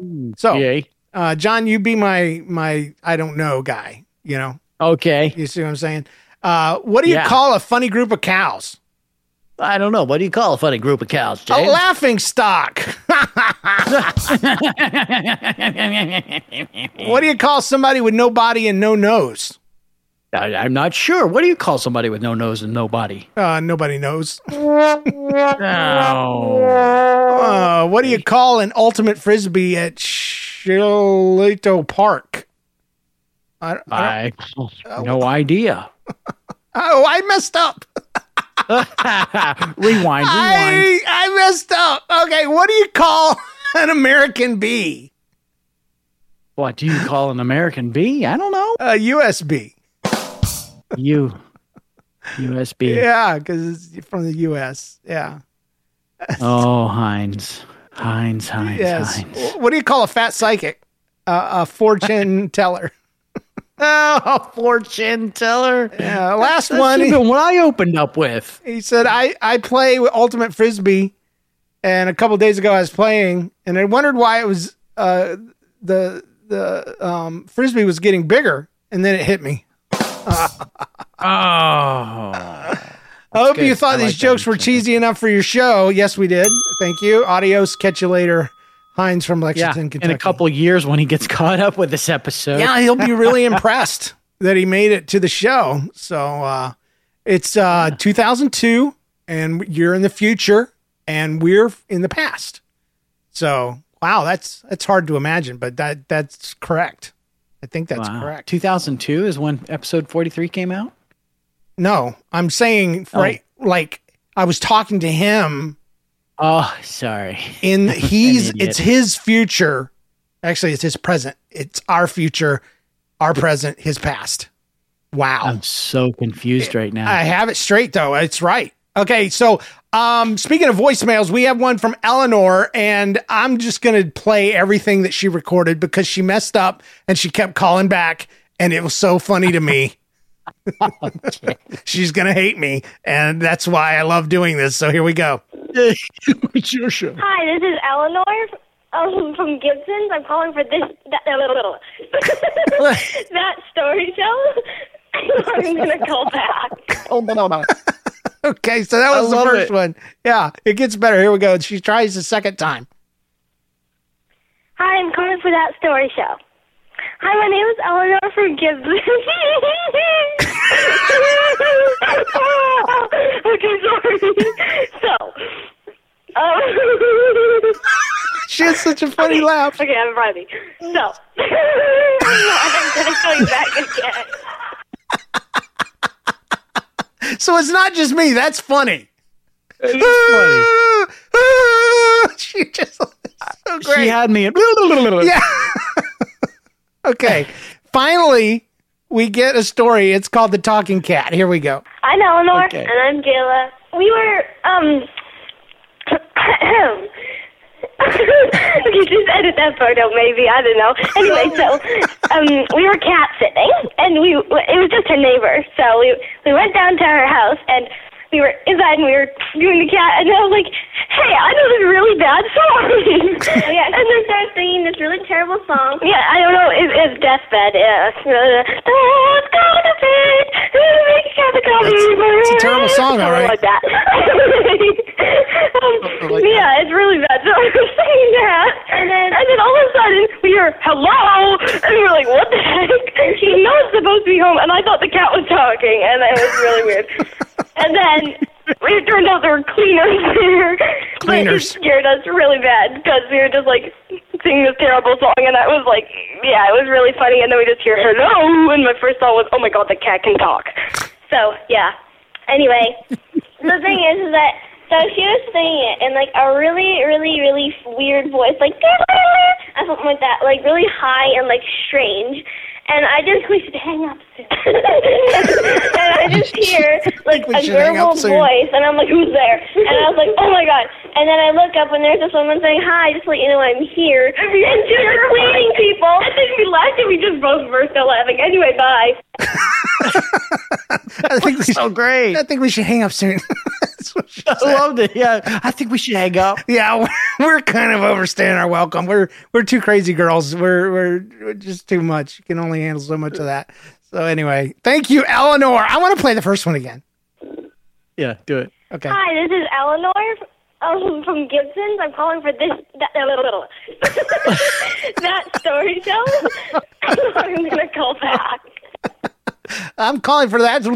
So, uh, John, you be my, my I don't know guy, you know? Okay. You see what I'm saying? Uh, what do you yeah. call a funny group of cows? I don't know. What do you call a funny group of cows, James? A laughing stock. What do you call somebody with no body and no nose? I, I'm not sure. What do you call somebody with no nose and no body? Uh, nobody knows. Oh. Uh, what do you call an ultimate frisbee at Shillito Park? I, I, I no uh, idea. Oh, I messed up. rewind, rewind. I, I messed up. Okay, what do you call an American bee? What do you call an American bee? I don't know. A U S B. U. U S B. Yeah, because it's from the U S. Yeah. Oh, Heinz. Heinz, Heinz, yes. Heinz. What do you call a fat psychic? Uh, a fortune teller. Oh, a fortune teller. Yeah, last That's one. Even what I opened up with. He said, I, I play with Ultimate Frisbee, and a couple days ago I was playing, and I wondered why it was, uh, the, the um, Frisbee was getting bigger, and then it hit me. Oh. I hope good. you thought I these like jokes were cheesy enough for your show. Yes, we did. Thank you. Adios. Catch you later. Heinz from Lexington, yeah, Kentucky. In a couple years when he gets caught up with this episode. Yeah, he'll be really impressed that he made it to the show. So uh, it's uh, yeah. two thousand two, and you're in the future, and we're in the past. So, wow, that's that's hard to imagine, but that that's correct. I think that's wow. correct. two thousand two is when episode forty-three came out? No, I'm saying, oh. right, like, I was talking to him. Oh, sorry. In he's it's his future. Actually, it's his present. It's our future, our present, his past. Wow. I'm so confused right now. I have it straight though. It's right. Okay, so Um, speaking of voicemails, we have one from Eleanor, and I'm just going to play everything that she recorded because she messed up and she kept calling back, and it was so funny to me. She's going to hate me, and that's why I love doing this. So here we go. It's your show. Hi, this is Eleanor um, from Gibson's. I'm calling for this that, that story show. I'm going to call back. Oh, no, no, no. Okay, so that was I the love first it. one. Yeah, it gets better. Here we go. She tries the second time. Hi, I'm calling for that story show. Hi, my name is Eleanor from Gibson. Okay, sorry. So, um, she has such a funny laugh. Okay, I'm ready. So, I'm going to call you back again. So it's not just me. That's funny. It's funny. She just so great. She had me. At Yeah. Okay. Finally, we get a story. It's called The Talking Cat. Here we go. I'm Eleanor, Okay. and I'm Gayla. We were, um... Okay, just edit that part out, maybe. I don't know. Anyway, so um, we were cat sitting, and we it was just her neighbor. So we we went down to her house, and we were inside, and we were doing the cat, and I was like, "Hey, I know this really bad song." Yeah, and then started singing this really terrible song. Yeah, I don't know. It, it's Deathbed. Yeah. Oh, it's gonna be. It's a terrible song, all right. Like that. um, like yeah, it's really bad. So I was singing that, and then and then all of a sudden we hear hello, and we were like, what the heck? And she knows it's supposed to be home, and I thought the cat was talking, and it was really weird. And then it turned out there were cleaners there. Cleaners. But it scared us really bad because we were just like singing this terrible song, and I was like, yeah, it was really funny. And then we just hear hello, and my first thought was, oh my god, the cat can talk. So yeah. Anyway, the thing is, is that so she was singing it in like a really, really, really weird voice, like or something like that, like really high and like strange. And I just we should hang up soon. And I just hear like a garbled voice, and I'm like, who's there? And I was like, oh my god. And then I look up, and there's this woman saying, hi, just to let you know I'm here. And she was cleaning people. And then we laughed, and we just both burst out laughing. Anyway, bye. I think we so great. I think we should hang up soon. I loved it. Yeah, I think we should hang up. Yeah, we're, we're kind of overstaying our welcome. We're we're two crazy girls. We're we're, we're just too much. You can only handle so much of that. So anyway, thank you, Eleanor. I want to play the first one again. Yeah, do it. Okay. Hi, this is Eleanor um, from Gibson's. I'm calling for this that that story show. I'm gonna call back. I'm calling for that.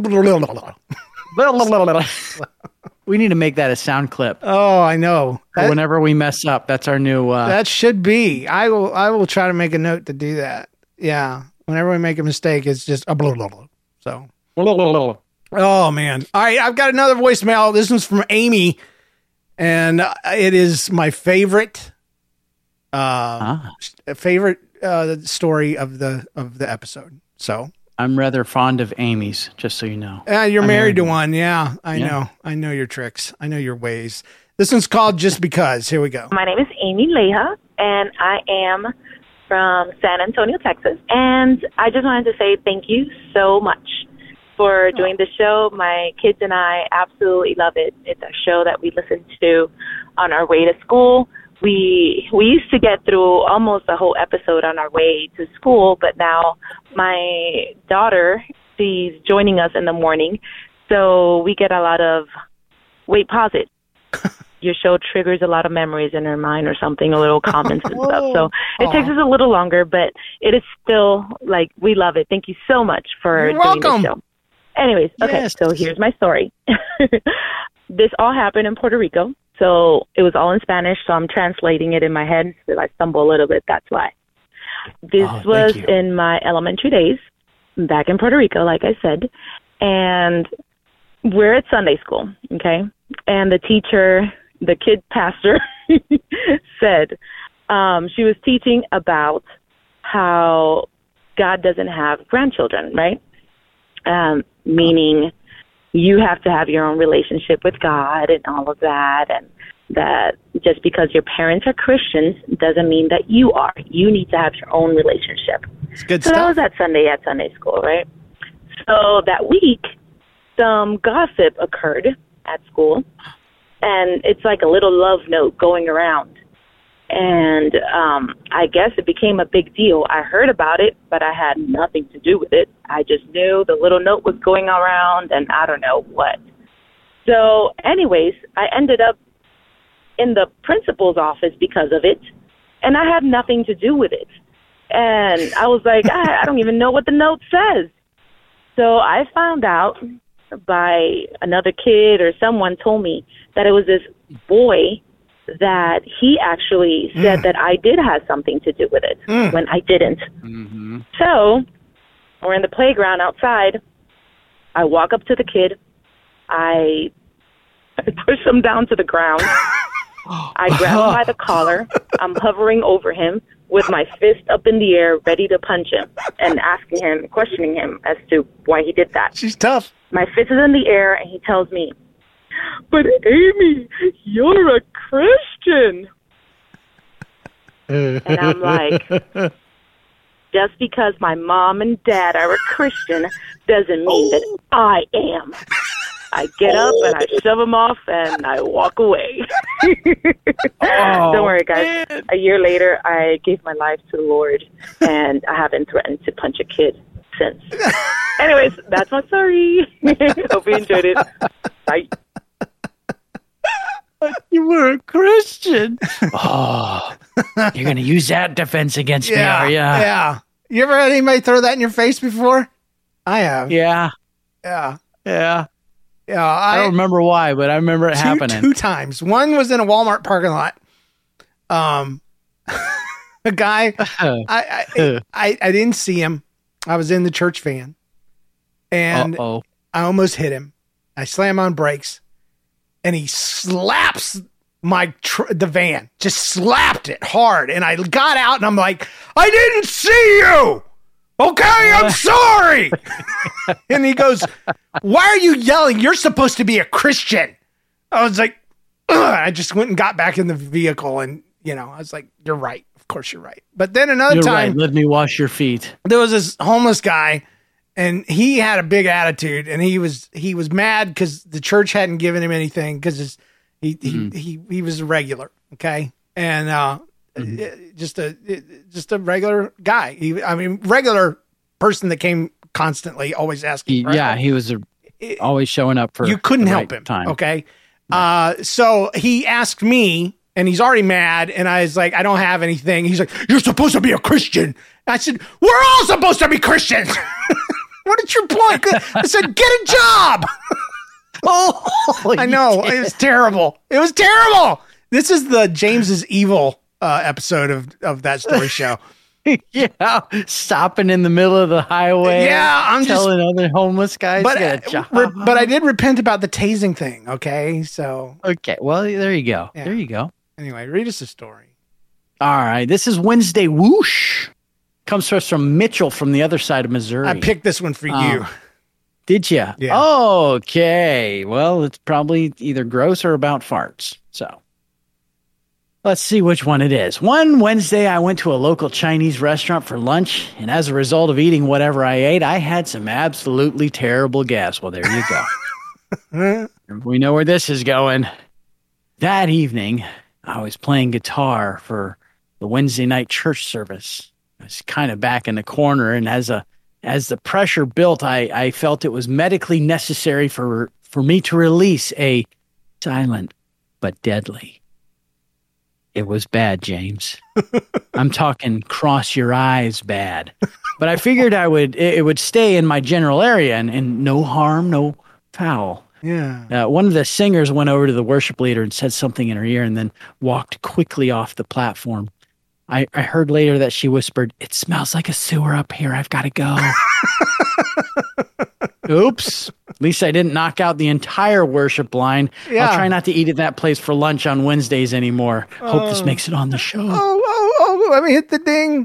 We need to make that a sound clip. Oh, I know. That, whenever we mess up, that's our new. Uh, that should be. I will. I will try to make a note to do that. Yeah. Whenever we make a mistake, it's just a blah, blah, blah. So. Oh man. All right. I've got another voicemail. This one's from Amy, and it is my favorite. Uh, ah. favorite uh, story of the of the episode. So. I'm rather fond of Amy's, just so you know. Yeah, you're I'm married to one. one. Yeah, I yeah. know. I know your tricks. I know your ways. This one's called Just Because. Here we go. My name is Amy Leha, and I am from San Antonio, Texas. And I just wanted to say thank you so much for doing the show. My kids and I absolutely love it. It's a show that we listen to on our way to school. We we used to get through almost a whole episode on our way to school, but now my daughter, she's joining us in the morning, so we get a lot of, wait, pause it. Your show triggers a lot of memories in her mind or something, a little comments and stuff. So it Aww. takes us a little longer, but it is still, like, we love it. Thank you so much for You're doing welcome. the show. Anyways, okay, yes. So here's my story. This all happened in Puerto Rico. So it was all in Spanish, so I'm translating it in my head. So if I stumble a little bit, that's why. This oh, was in my elementary days, back in Puerto Rico, like I said. And we're at Sunday school, okay? And the teacher, the kid pastor, said um, she was teaching about how God doesn't have grandchildren, right? Um, meaning you have to have your own relationship with God and all of that, and that just because your parents are Christians doesn't mean that you are. You need to have your own relationship. It's good so stuff. that was that Sunday at Sunday school, right? So that week, some gossip occurred at school, and it's like a little love note going around. And um, I guess it became a big deal. I heard about it, but I had nothing to do with it. I just knew the little note was going around, and I don't know what. So anyways, I ended up in the principal's office because of it, and I had nothing to do with it. And I was like, I, I don't even know what the note says. So I found out by another kid or someone told me that it was this boy that he actually said mm. that I did have something to do with it mm. when I didn't. Mm-hmm. So we're in the playground outside. I walk up to the kid. I, I push him down to the ground. I grab him by the collar. I'm hovering over him with my fist up in the air, ready to punch him, and asking him, questioning him as to why he did that. She's tough. My fist is in the air, and he tells me, "But Amy, you're a Christian." And I'm like, just because my mom and dad are a Christian doesn't mean that I am. I get up and I shove him off and I walk away. Oh, don't worry, guys. Man. A year later, I gave my life to the Lord, and I haven't threatened to punch a kid since. Anyways, that's my story. Hope you enjoyed it. Bye. You were a Christian. Oh, you're going to use that defense against yeah, me, are you? Yeah. You ever had anybody throw that in your face before? I have. Yeah. Yeah. Yeah. Yeah. I, I don't remember why, but I remember it two, happening. Two times. One was in a Walmart parking lot. Um, a guy, I, I, I, I didn't see him. I was in the church van, and Uh-oh. I almost hit him. I slam on brakes, and he slaps my tr- the van, just slapped it hard. And I got out, and I'm like, I didn't see you. Okay, I'm sorry. And he goes, why are you yelling? You're supposed to be a Christian. I was like, ugh. I just went and got back in the vehicle, and you know, I was like, you're right. Of course you're right. But then another you're time, right. Let me wash your feet. There was this homeless guy, and he had a big attitude, and he was he was mad because the church hadn't given him anything because he, mm-hmm. he he he was a regular, okay, and uh, mm-hmm. just a just a regular guy. He, I mean, regular person that came constantly, always asking. He, yeah, he was a, always showing up for. You couldn't the help right him, time. okay. Right. Uh, so he asked me. And he's already mad, and I was like, I don't have anything. He's like, you're supposed to be a Christian. I said, we're all supposed to be Christians. What is your point? I said, get a job. Oh, I know. It was terrible. It was terrible. This is the James is Evil uh, episode of, of that story show. Yeah, stopping in the middle of the highway. Yeah, I'm telling just, other homeless guys but, to get a job. Re- but I did repent about the tasing thing, okay? So Okay, well, there you go. Yeah. There you go. Anyway, read us a story. All right. This is Wednesday Whoosh. Comes to us from Mitchell from the other side of Missouri. I picked this one for um, you. Did you? Yeah. Okay. Well, it's probably either gross or about farts. So let's see which one it is. One Wednesday, I went to a local Chinese restaurant for lunch, and as a result of eating whatever I ate, I had some absolutely terrible gas. Well, there you go. We know where this is going. That evening, I was playing guitar for the Wednesday night church service. I was kind of back in the corner, and as a as the pressure built, I, I felt it was medically necessary for for me to release a silent but deadly. It was bad, James. I'm talking cross your eyes bad. But I figured I would it, it would stay in my general area and, and no harm, no foul. Yeah. Uh, one of the singers went over to the worship leader and said something in her ear and then walked quickly off the platform. I, I heard later that she whispered, "It smells like a sewer up here. I've got to go." Oops. At least I didn't knock out the entire worship line. Yeah. I'll try not to eat at that place for lunch on Wednesdays anymore. Hope oh. this makes it on the show. Oh, oh, oh, let me hit the ding.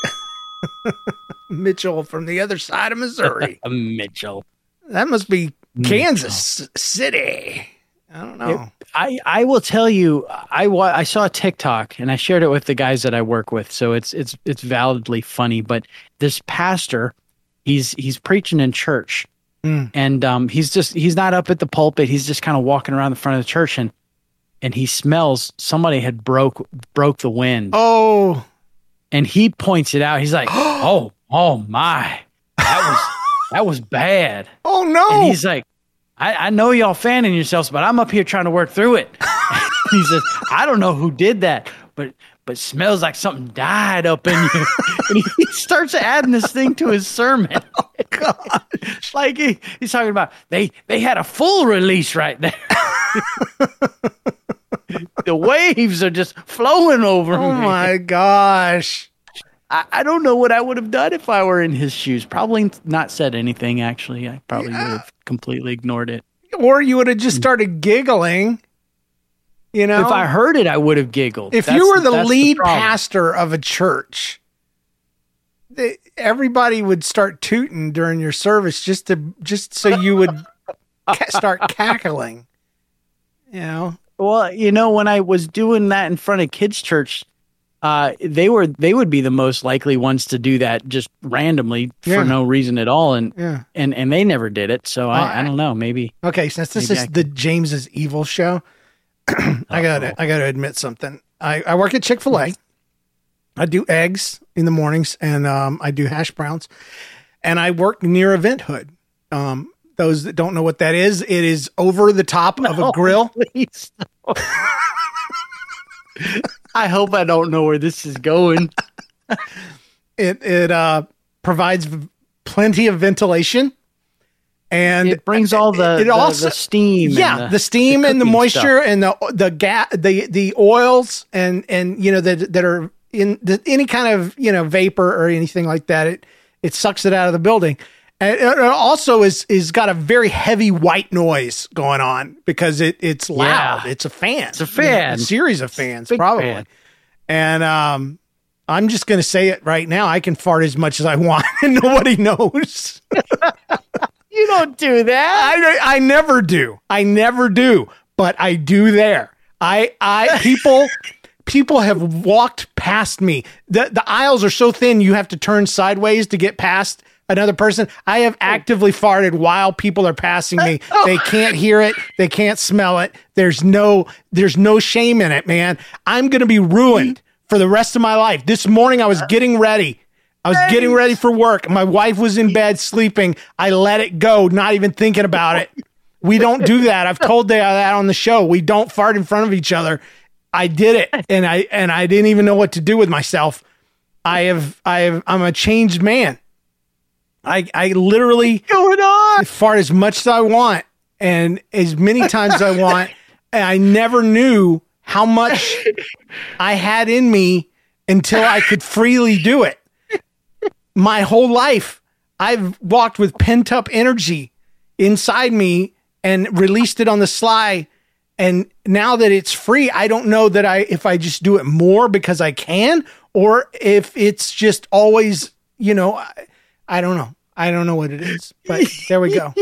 Mitchell from the other side of Missouri. Mitchell. That must be Kansas City. I don't know. It, I, I will tell you, I, I saw a TikTok and I shared it with the guys that I work with. So it's, it's, it's validly funny, but this pastor, he's, he's preaching in church mm. and, um, he's just, he's not up at the pulpit. He's just kind of walking around the front of the church and, and he smells somebody had broke, broke the wind. Oh, and he points it out. He's like, oh, oh my, that was, that was bad. Oh no. And he's like, I, I know y'all fanning yourselves, but I'm up here trying to work through it. He says, I don't know who did that, but but smells like something died up in you. And he starts adding this thing to his sermon. Oh, God. Like he, he's talking about, they, they had a full release right there. The waves are just flowing over oh me. Oh, my gosh. I, I don't know what I would have done if I were in his shoes. Probably not said anything, actually. I probably yeah. would have completely ignored it. Or you would have just started giggling. You know? If I heard it, I would have giggled. If that's, you were the lead the pastor of a church, they, everybody would start tooting during your service just to just so you would ca- start cackling. You know? Well, you know, when I was doing that in front of kids' church, Uh, they were they would be the most likely ones to do that just randomly yeah. for no reason at all, and yeah. and and they never did it. So I, uh, I don't know. Maybe okay. Since this is the James's Evil Show, I gotta I gotta admit something. I, I work at Chick-fil-A. I do eggs in the mornings, and um, I do hash browns, and I work near a vent hood. Um, those that don't know what that is, it is over the top no, of a grill. Please. I hope I don't know where this is going. It it uh, provides plenty of ventilation, and it brings all the, it the, also, the steam. Yeah, and the, the steam the and the moisture stuff. and the the gas, the the oils and and you know that that are in the, any kind of you know vapor or anything like that. It it sucks it out of the building. And it also is is got a very heavy white noise going on because it it's loud. Yeah. It's a fan. It's a fan. A series of fans, Big probably. Fan. And um, I'm just going to say it right now. I can fart as much as I want, and nobody knows. You don't do that. I I never do. I never do. But I do there. I I people. People have walked past me. The the aisles are so thin you have to turn sideways to get past another person. I have actively farted while people are passing me. They can't hear it. They can't smell it. There's no there's no shame in it, man. I'm going to be ruined for the rest of my life. This morning I was getting ready. I was getting ready for work. My wife was in bed sleeping. I let it go, not even thinking about it. We don't do that. I've told that on the show. We don't fart in front of each other. I did it, and I and I didn't even know what to do with myself. I have I have I'm a changed man. I I literally going on fart as much as I want and as many times as I want, and I never knew how much I had in me until I could freely do it. My whole life, I've walked with pent up energy inside me and released it on the sly. And now that it's free, I don't know that I, if I just do it more because I can, or if it's just always, you know, I, I don't know. I don't know what it is, but there we go.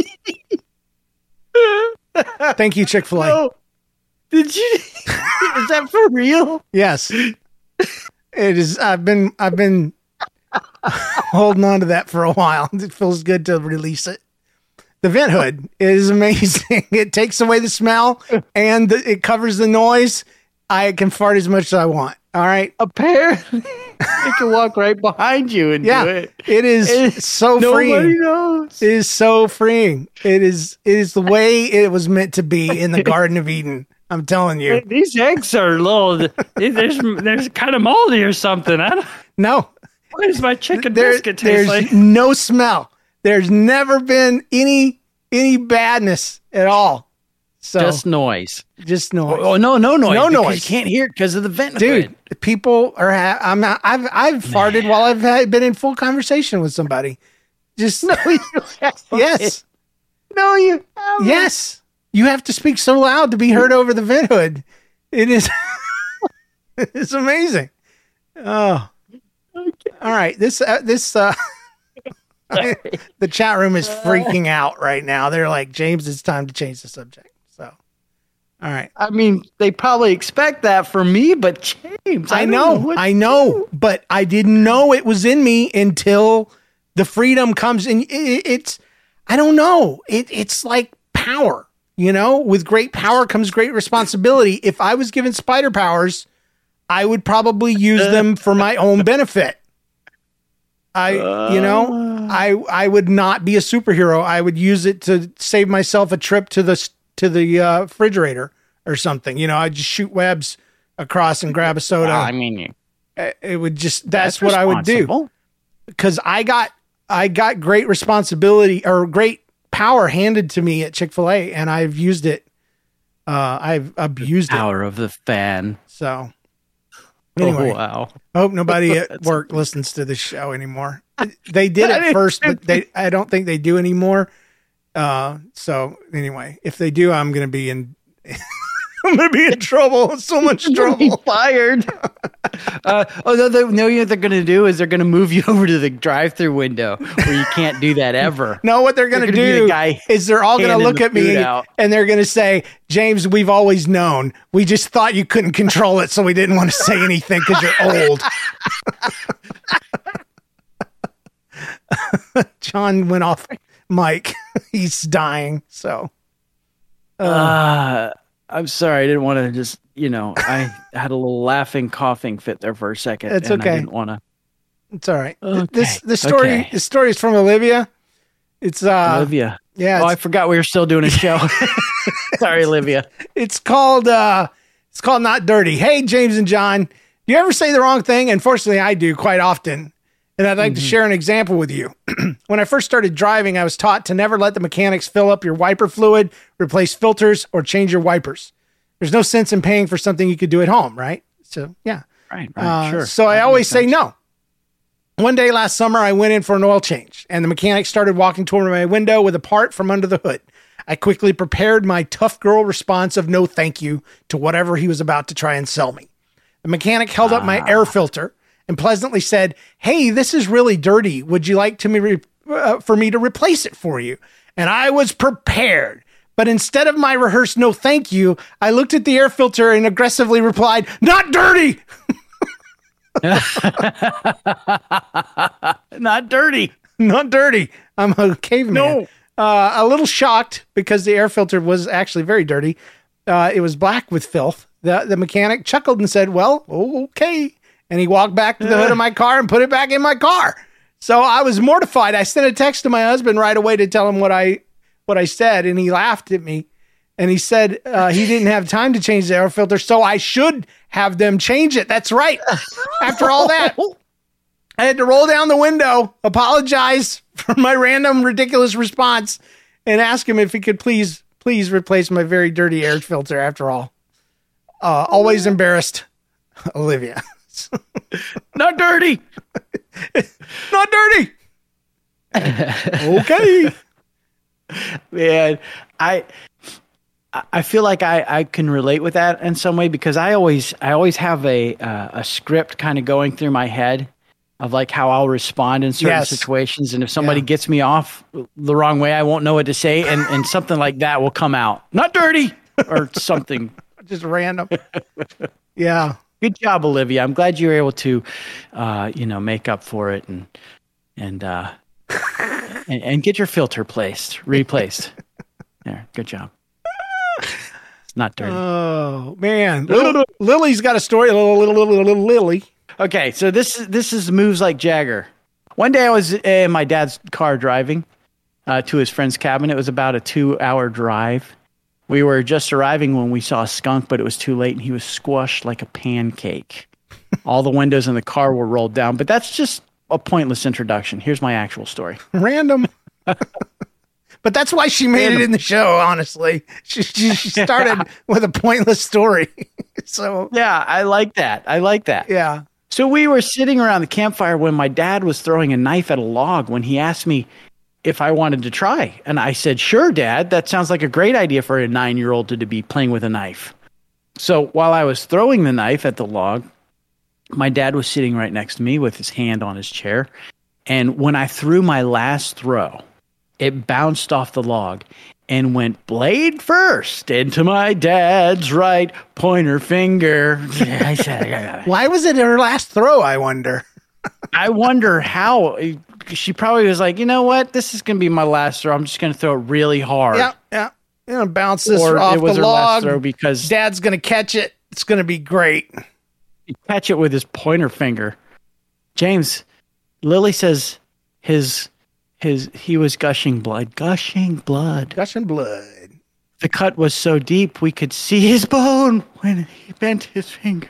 Thank you, Chick-fil-A. No. Did you, is that for real? Yes, it is. I've been, I've been holding on to that for a while. It feels good to release it. The vent hood is amazing. It takes away the smell and the, it covers the noise. I can fart as much as I want. All right. Apparently, it can walk right behind you and yeah, do it. It is it, so nobody freeing. Nobody knows. It is so freeing. It is. It is the way it was meant to be in the Garden of Eden. I'm telling you. These eggs are a little. There's there's kind of moldy or something. I don't. No. What does my chicken there, biscuit taste there's like? No smell. There's never been any any badness at all. So just noise. Just noise. Oh, oh no, no noise. No because noise. You can't hear it because of the vent. Dude, hood. people are. Ha- I'm. Not, I've. I've farted while I've had, been in full conversation with somebody. Just no. You haven't. Yes. No, you. Haven't. Yes. You have to speak so loud to be heard over the vent hood. It is. It's amazing. Oh. Okay. All right. This. Uh, this. Uh, The chat room is freaking out right now. They're like, James, it's time to change the subject. So, all right. I mean, they probably expect that from me, but James, I, I don't know, know I know, but I didn't know it was in me until the freedom comes in. It, it's, I don't know. It, it's like power, you know, with great power comes great responsibility. If I was given spider powers, I would probably use them for my own benefit. I, you know, I, I would not be a superhero. I would use it to save myself a trip to the, to the uh, refrigerator or something. You know, I'd just shoot webs across and grab a soda. Well, I mean, it would just, that's, that's what I would do. Cause I got, I got great responsibility or great power handed to me at Chick-fil-A, and I've used it. Uh, I've abused the power it. of the fan. So anyway, oh, wow. I hope nobody at work listens to this show anymore. They did at first, but they, I don't think they do anymore. Uh, so anyway, if they do, I'm going to be in, I'm going to be in trouble. So much trouble. Fired. uh, although they know what they're going to do is they're going to move you over to the drive-through window where you can't do that ever. No, what they're going to do the is they're all going to look at me out. and they're going to say, James, we've always known. We just thought you couldn't control it, so we didn't want to say anything because you're old. John went off mic. He's dying. So, uh, uh, I'm sorry. I didn't want to just, you know, I had a little laughing, coughing fit there for a second. It's and okay. I didn't want to. It's all right. Okay. This the story. Okay. The story is from Olivia. It's uh, Olivia. Yeah. Oh, I forgot we were still doing a show. Sorry, Olivia. It's called. Uh, it's called Not Dirty. Hey, James and John. Do you ever say the wrong thing? Unfortunately, I do quite often. And I'd like mm-hmm. to share an example with you. When I first started driving, I was taught to never let the mechanics fill up your wiper fluid, replace filters, or change your wipers. There's no sense in paying for something you could do at home, right? So, yeah. Right, right, uh, sure. So I that always say no. One day last summer, I went in for an oil change, and the mechanic started walking toward my window with a part from under the hood. I quickly prepared my tough girl response of no thank you to whatever he was about to try and sell me. The mechanic held ah. up my air filter and pleasantly said, hey, this is really dirty. Would you like to me re- uh, for me to replace it for you? And I was prepared. But instead of my rehearsed no thank you, I looked at the air filter and aggressively replied, not dirty! Not dirty. Not dirty. I'm a caveman. No. Uh, a little shocked because the air filter was actually very dirty. Uh, it was black with filth. The, the mechanic chuckled and said, well, okay. And he walked back to the hood of my car and put it back in my car. So I was mortified. I sent a text to my husband right away to tell him what I what I said, and he laughed at me. And he said uh, he didn't have time to change the air filter, so I should have them change it. That's right. After all that, I had to roll down the window, apologize for my random, ridiculous response, and ask him if he could please, please replace my very dirty air filter after all. Uh, always embarrassed, Olivia. Not dirty. Not dirty. Okay. Man, I I feel like I, I can relate with that in some way because I always I always have a uh, a script kind of going through my head of like how I'll respond in certain yes. situations, and if somebody yeah. gets me off the wrong way, I won't know what to say, and, and something like that will come out. Not dirty or something. Just random. Yeah. Good job, Olivia. I'm glad you were able to, uh, you know, make up for it and and uh, and, and get your filter placed, replaced. There, good job. It's not dirty. Oh man, little, Lily's got a story. Little little little little Lily. Okay, so this this is moves like Jagger. One day I was in my dad's car driving uh, to his friend's cabin. It was about a two-hour drive. We were just arriving when we saw a skunk, but it was too late, and he was squashed like a pancake. All the windows in the car were rolled down, but that's just a pointless introduction. Here's my actual story. Random. But that's why she made Random. it in the show, honestly. She, she, she started yeah. with a pointless story. So yeah, I like that. I like that. Yeah. So we were sitting around the campfire when my dad was throwing a knife at a log when he asked me if I wanted to try. And I said, sure, Dad, that sounds like a great idea for a nine-year-old to, to be playing with a knife. So while I was throwing the knife at the log, my dad was sitting right next to me with his hand on his chair. And when I threw my last throw, it bounced off the log and went blade first into my dad's right pointer finger. Why was it her last throw, I wonder? I wonder how. She probably was like, you know what? This is going to be my last throw. I'm just going to throw it really hard. Yeah, yeah. You know, bounce this or off it was the her log. Last throw because Dad's going to catch it. It's going to be great. Catch it with his pointer finger. James, Lily says his his he was gushing blood, gushing blood, gushing blood. The cut was so deep we could see his bone when he bent his finger.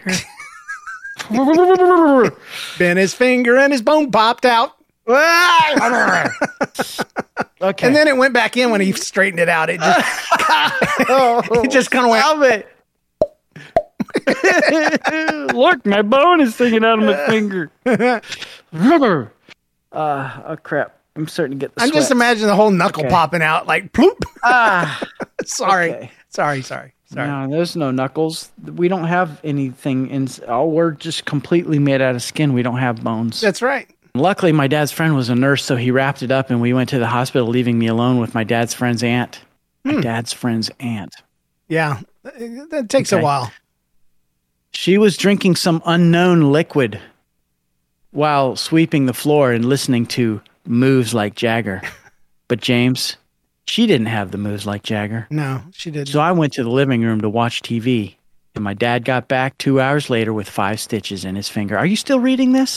Bent his finger and his bone popped out. Okay. And then it went back in when he straightened it out. It just, it just kind of went. Love it. Look, my bone is sticking out of my finger. Rubber. Uh, oh crap! I'm starting to get. The I'm sweats. just imagining the whole knuckle Okay. popping out like ploop. Ah, sorry, okay. sorry, sorry, sorry. No, there's no knuckles. We don't have anything in. Oh, we're just completely made out of skin. We don't have bones. That's right. Luckily, my dad's friend was a nurse, so he wrapped it up, and we went to the hospital, leaving me alone with my dad's friend's aunt. My Hmm. dad's friend's aunt. Yeah, that takes Okay. a while. She was drinking some unknown liquid while sweeping the floor and listening to moves like Jagger. But James, she didn't have the moves like Jagger. No, she didn't. So I went to the living room to watch T V, and my dad got back two hours later with five stitches in his finger. Are you still reading this?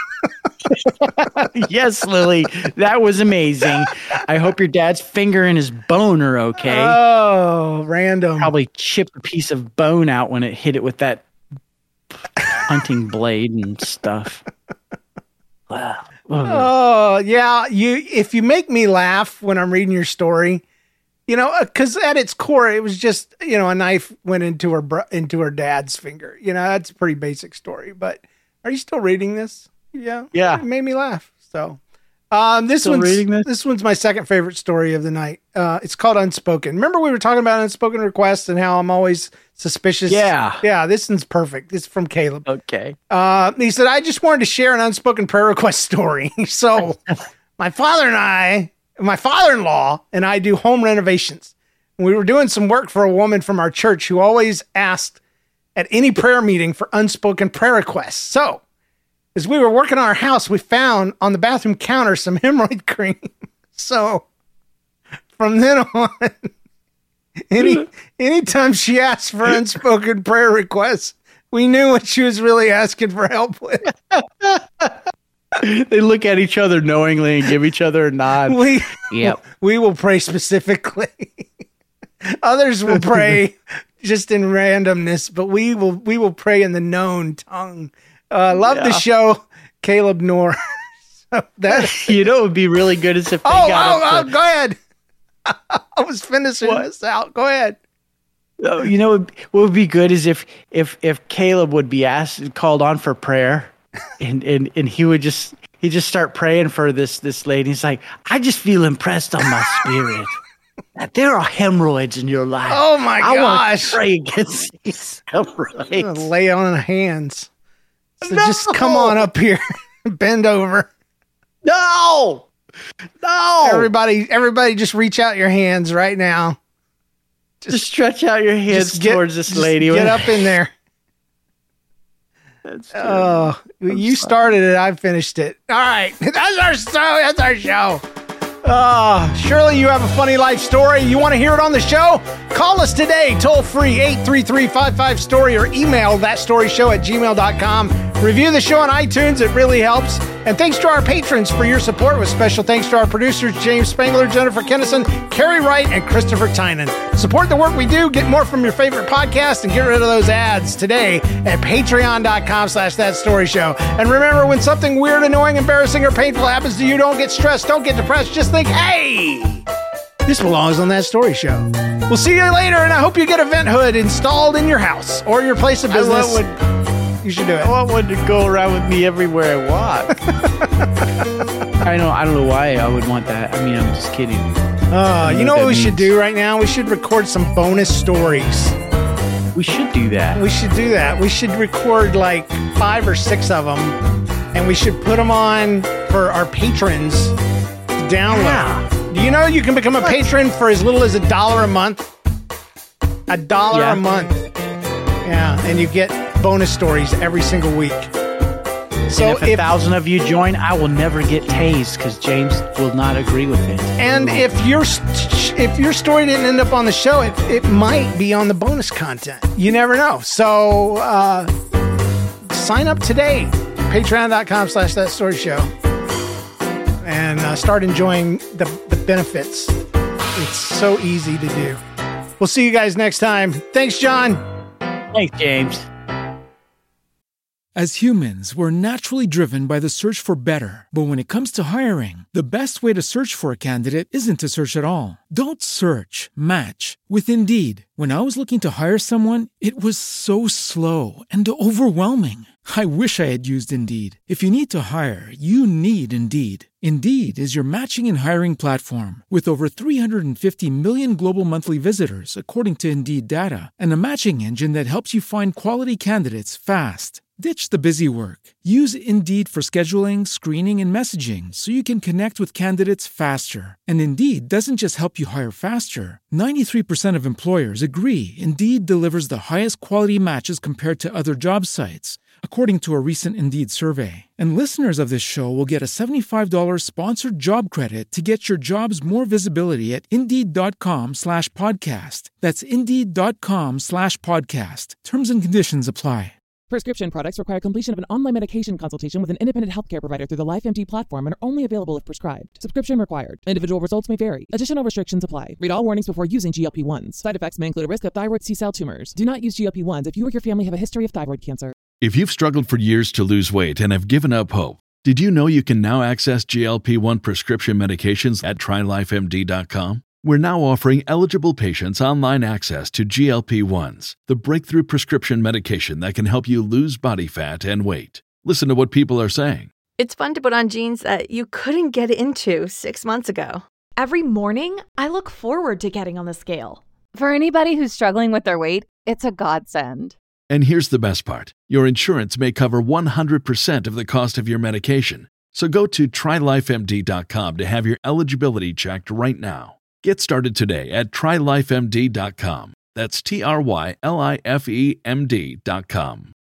Yes, Lily. That was amazing. I hope your dad's finger and his bone are okay. Oh, random. Probably chipped a piece of bone out when it hit it with that hunting blade and stuff. Wow. Oh, yeah. You, if you make me laugh when I'm reading your story, you know, because at its core, it was just, you know, a knife went into her bro- into her dad's finger. You know, that's a pretty basic story. But are you still reading this? Yeah. Yeah. It made me laugh. So, um, this Still one's reading this? this one's my second favorite story of the night. Uh, it's called Unspoken. Remember we were talking about unspoken requests and how I'm always suspicious. Yeah. Yeah. This one's perfect. It's from Caleb. Okay. Uh, he said, I just wanted to share an unspoken prayer request story. So my father and I, my father-in-law and I do home renovations. We were doing some work for a woman from our church who always asked at any prayer meeting for unspoken prayer requests. So as we were working on our house, we found on the bathroom counter some hemorrhoid cream. So from then on, any anytime she asked for unspoken prayer requests, we knew what she was really asking for help with. They look at each other knowingly and give each other a nod. We, Yep. we will pray specifically. Others will pray just in randomness, but we will we will pray in the known tongue. Uh, love the Yeah. show, Caleb Noor. So that You know, it would be really good as if they oh, got oh, us oh, to- go ahead. I was finishing What? this out. Go ahead. Oh, you know, what would be good is if if if Caleb would be asked, called on for prayer, and and and he would just he just start praying for this this lady. He's like, I just feel impressed on my spirit that there are hemorrhoids in your life. Oh my I want gosh. to pray against these I'm gonna hemorrhoids. lay on hands. So No. just come on up here, bend over. No, no. Everybody, everybody, just reach out your hands right now. just stretch out your hands Just get- towards this just lady. Get up in there. That's Oh, you started it. I finished it. All right. That's our show. That's our show. Oh, surely you have a funny life story. You want to hear it on the show? Call us today, toll free, eight three three, five five, story, or email thatstoryshow at gmail dot com. Review the show on iTunes. It really helps. And thanks to our patrons for your support, with special thanks to our producers, James Spangler, Jennifer Kennison, Carrie Wright, and Christopher Tynan. Support the work we do. Get more from your favorite podcast and get rid of those ads today at patreon dot com slash that story show. And remember, when something weird, annoying, embarrassing, or painful happens to you, don't get stressed. Don't get depressed. Just think, hey, this belongs on That Story Show. We'll see you later, and I hope you get a vent hood installed in your house or your place of I want business. one- You should do it. I want one to go around with me everywhere I walk. I know. I don't know why I would want that. I mean, I'm just kidding. Uh, you know what what we that should means. do right now? We should record some bonus stories. We should do that. We should do that. We should record like five or six of them and we should put them on for our patrons to download. Yeah. Do you know you can become a patron for as little as a dollar a month? A dollar yeah. a month. Yeah, and you get bonus stories every single week. So and if a if, thousand of you join, I will never get tased because James will not agree with it. And if your if your story didn't end up on the show, it, it might be on the bonus content. You never know. So uh, sign up today. Patreon.com slash That Story Show. And uh, start enjoying the, the benefits. It's so easy to do. We'll see you guys next time. Thanks, John. Thanks, James. As humans, we're naturally driven by the search for better. But when it comes to hiring, the best way to search for a candidate isn't to search at all. Don't search, match with Indeed. When I was looking to hire someone, it was so slow and overwhelming. I wish I had used Indeed. If you need to hire, you need Indeed. Indeed is your matching and hiring platform with over three hundred fifty million global monthly visitors, according to Indeed data, and a matching engine that helps you find quality candidates fast. Ditch the busy work. Use Indeed for scheduling, screening, and messaging so you can connect with candidates faster. And Indeed doesn't just help you hire faster. ninety-three percent of employers agree Indeed delivers the highest quality matches compared to other job sites, according to a recent Indeed survey. And listeners of this show will get a seventy-five dollars sponsored job credit to get your jobs more visibility at Indeed.com slash podcast. That's Indeed.com slash podcast. Terms and conditions apply. Prescription products require completion of an online medication consultation with an independent healthcare provider through the LifeMD platform and are only available if prescribed. Subscription required. Individual results may vary. Additional restrictions apply. Read all warnings before using G L P ones. Side effects may include a risk of thyroid C-cell tumors. Do not use G L P ones if you or your family have a history of thyroid cancer. If you've struggled for years to lose weight and have given up hope, did you know you can now access G L P one prescription medications at try life M D dot com? We're now offering eligible patients online access to G L P ones, the breakthrough prescription medication that can help you lose body fat and weight. Listen to what people are saying. It's fun to put on jeans that you couldn't get into six months ago. Every morning, I look forward to getting on the scale. For anybody who's struggling with their weight, it's a godsend. And here's the best part. Your insurance may cover one hundred percent of the cost of your medication. So go to try life M D dot com to have your eligibility checked right now. Get started today at try life M D dot com. That's T R Y L I F E M D dot com.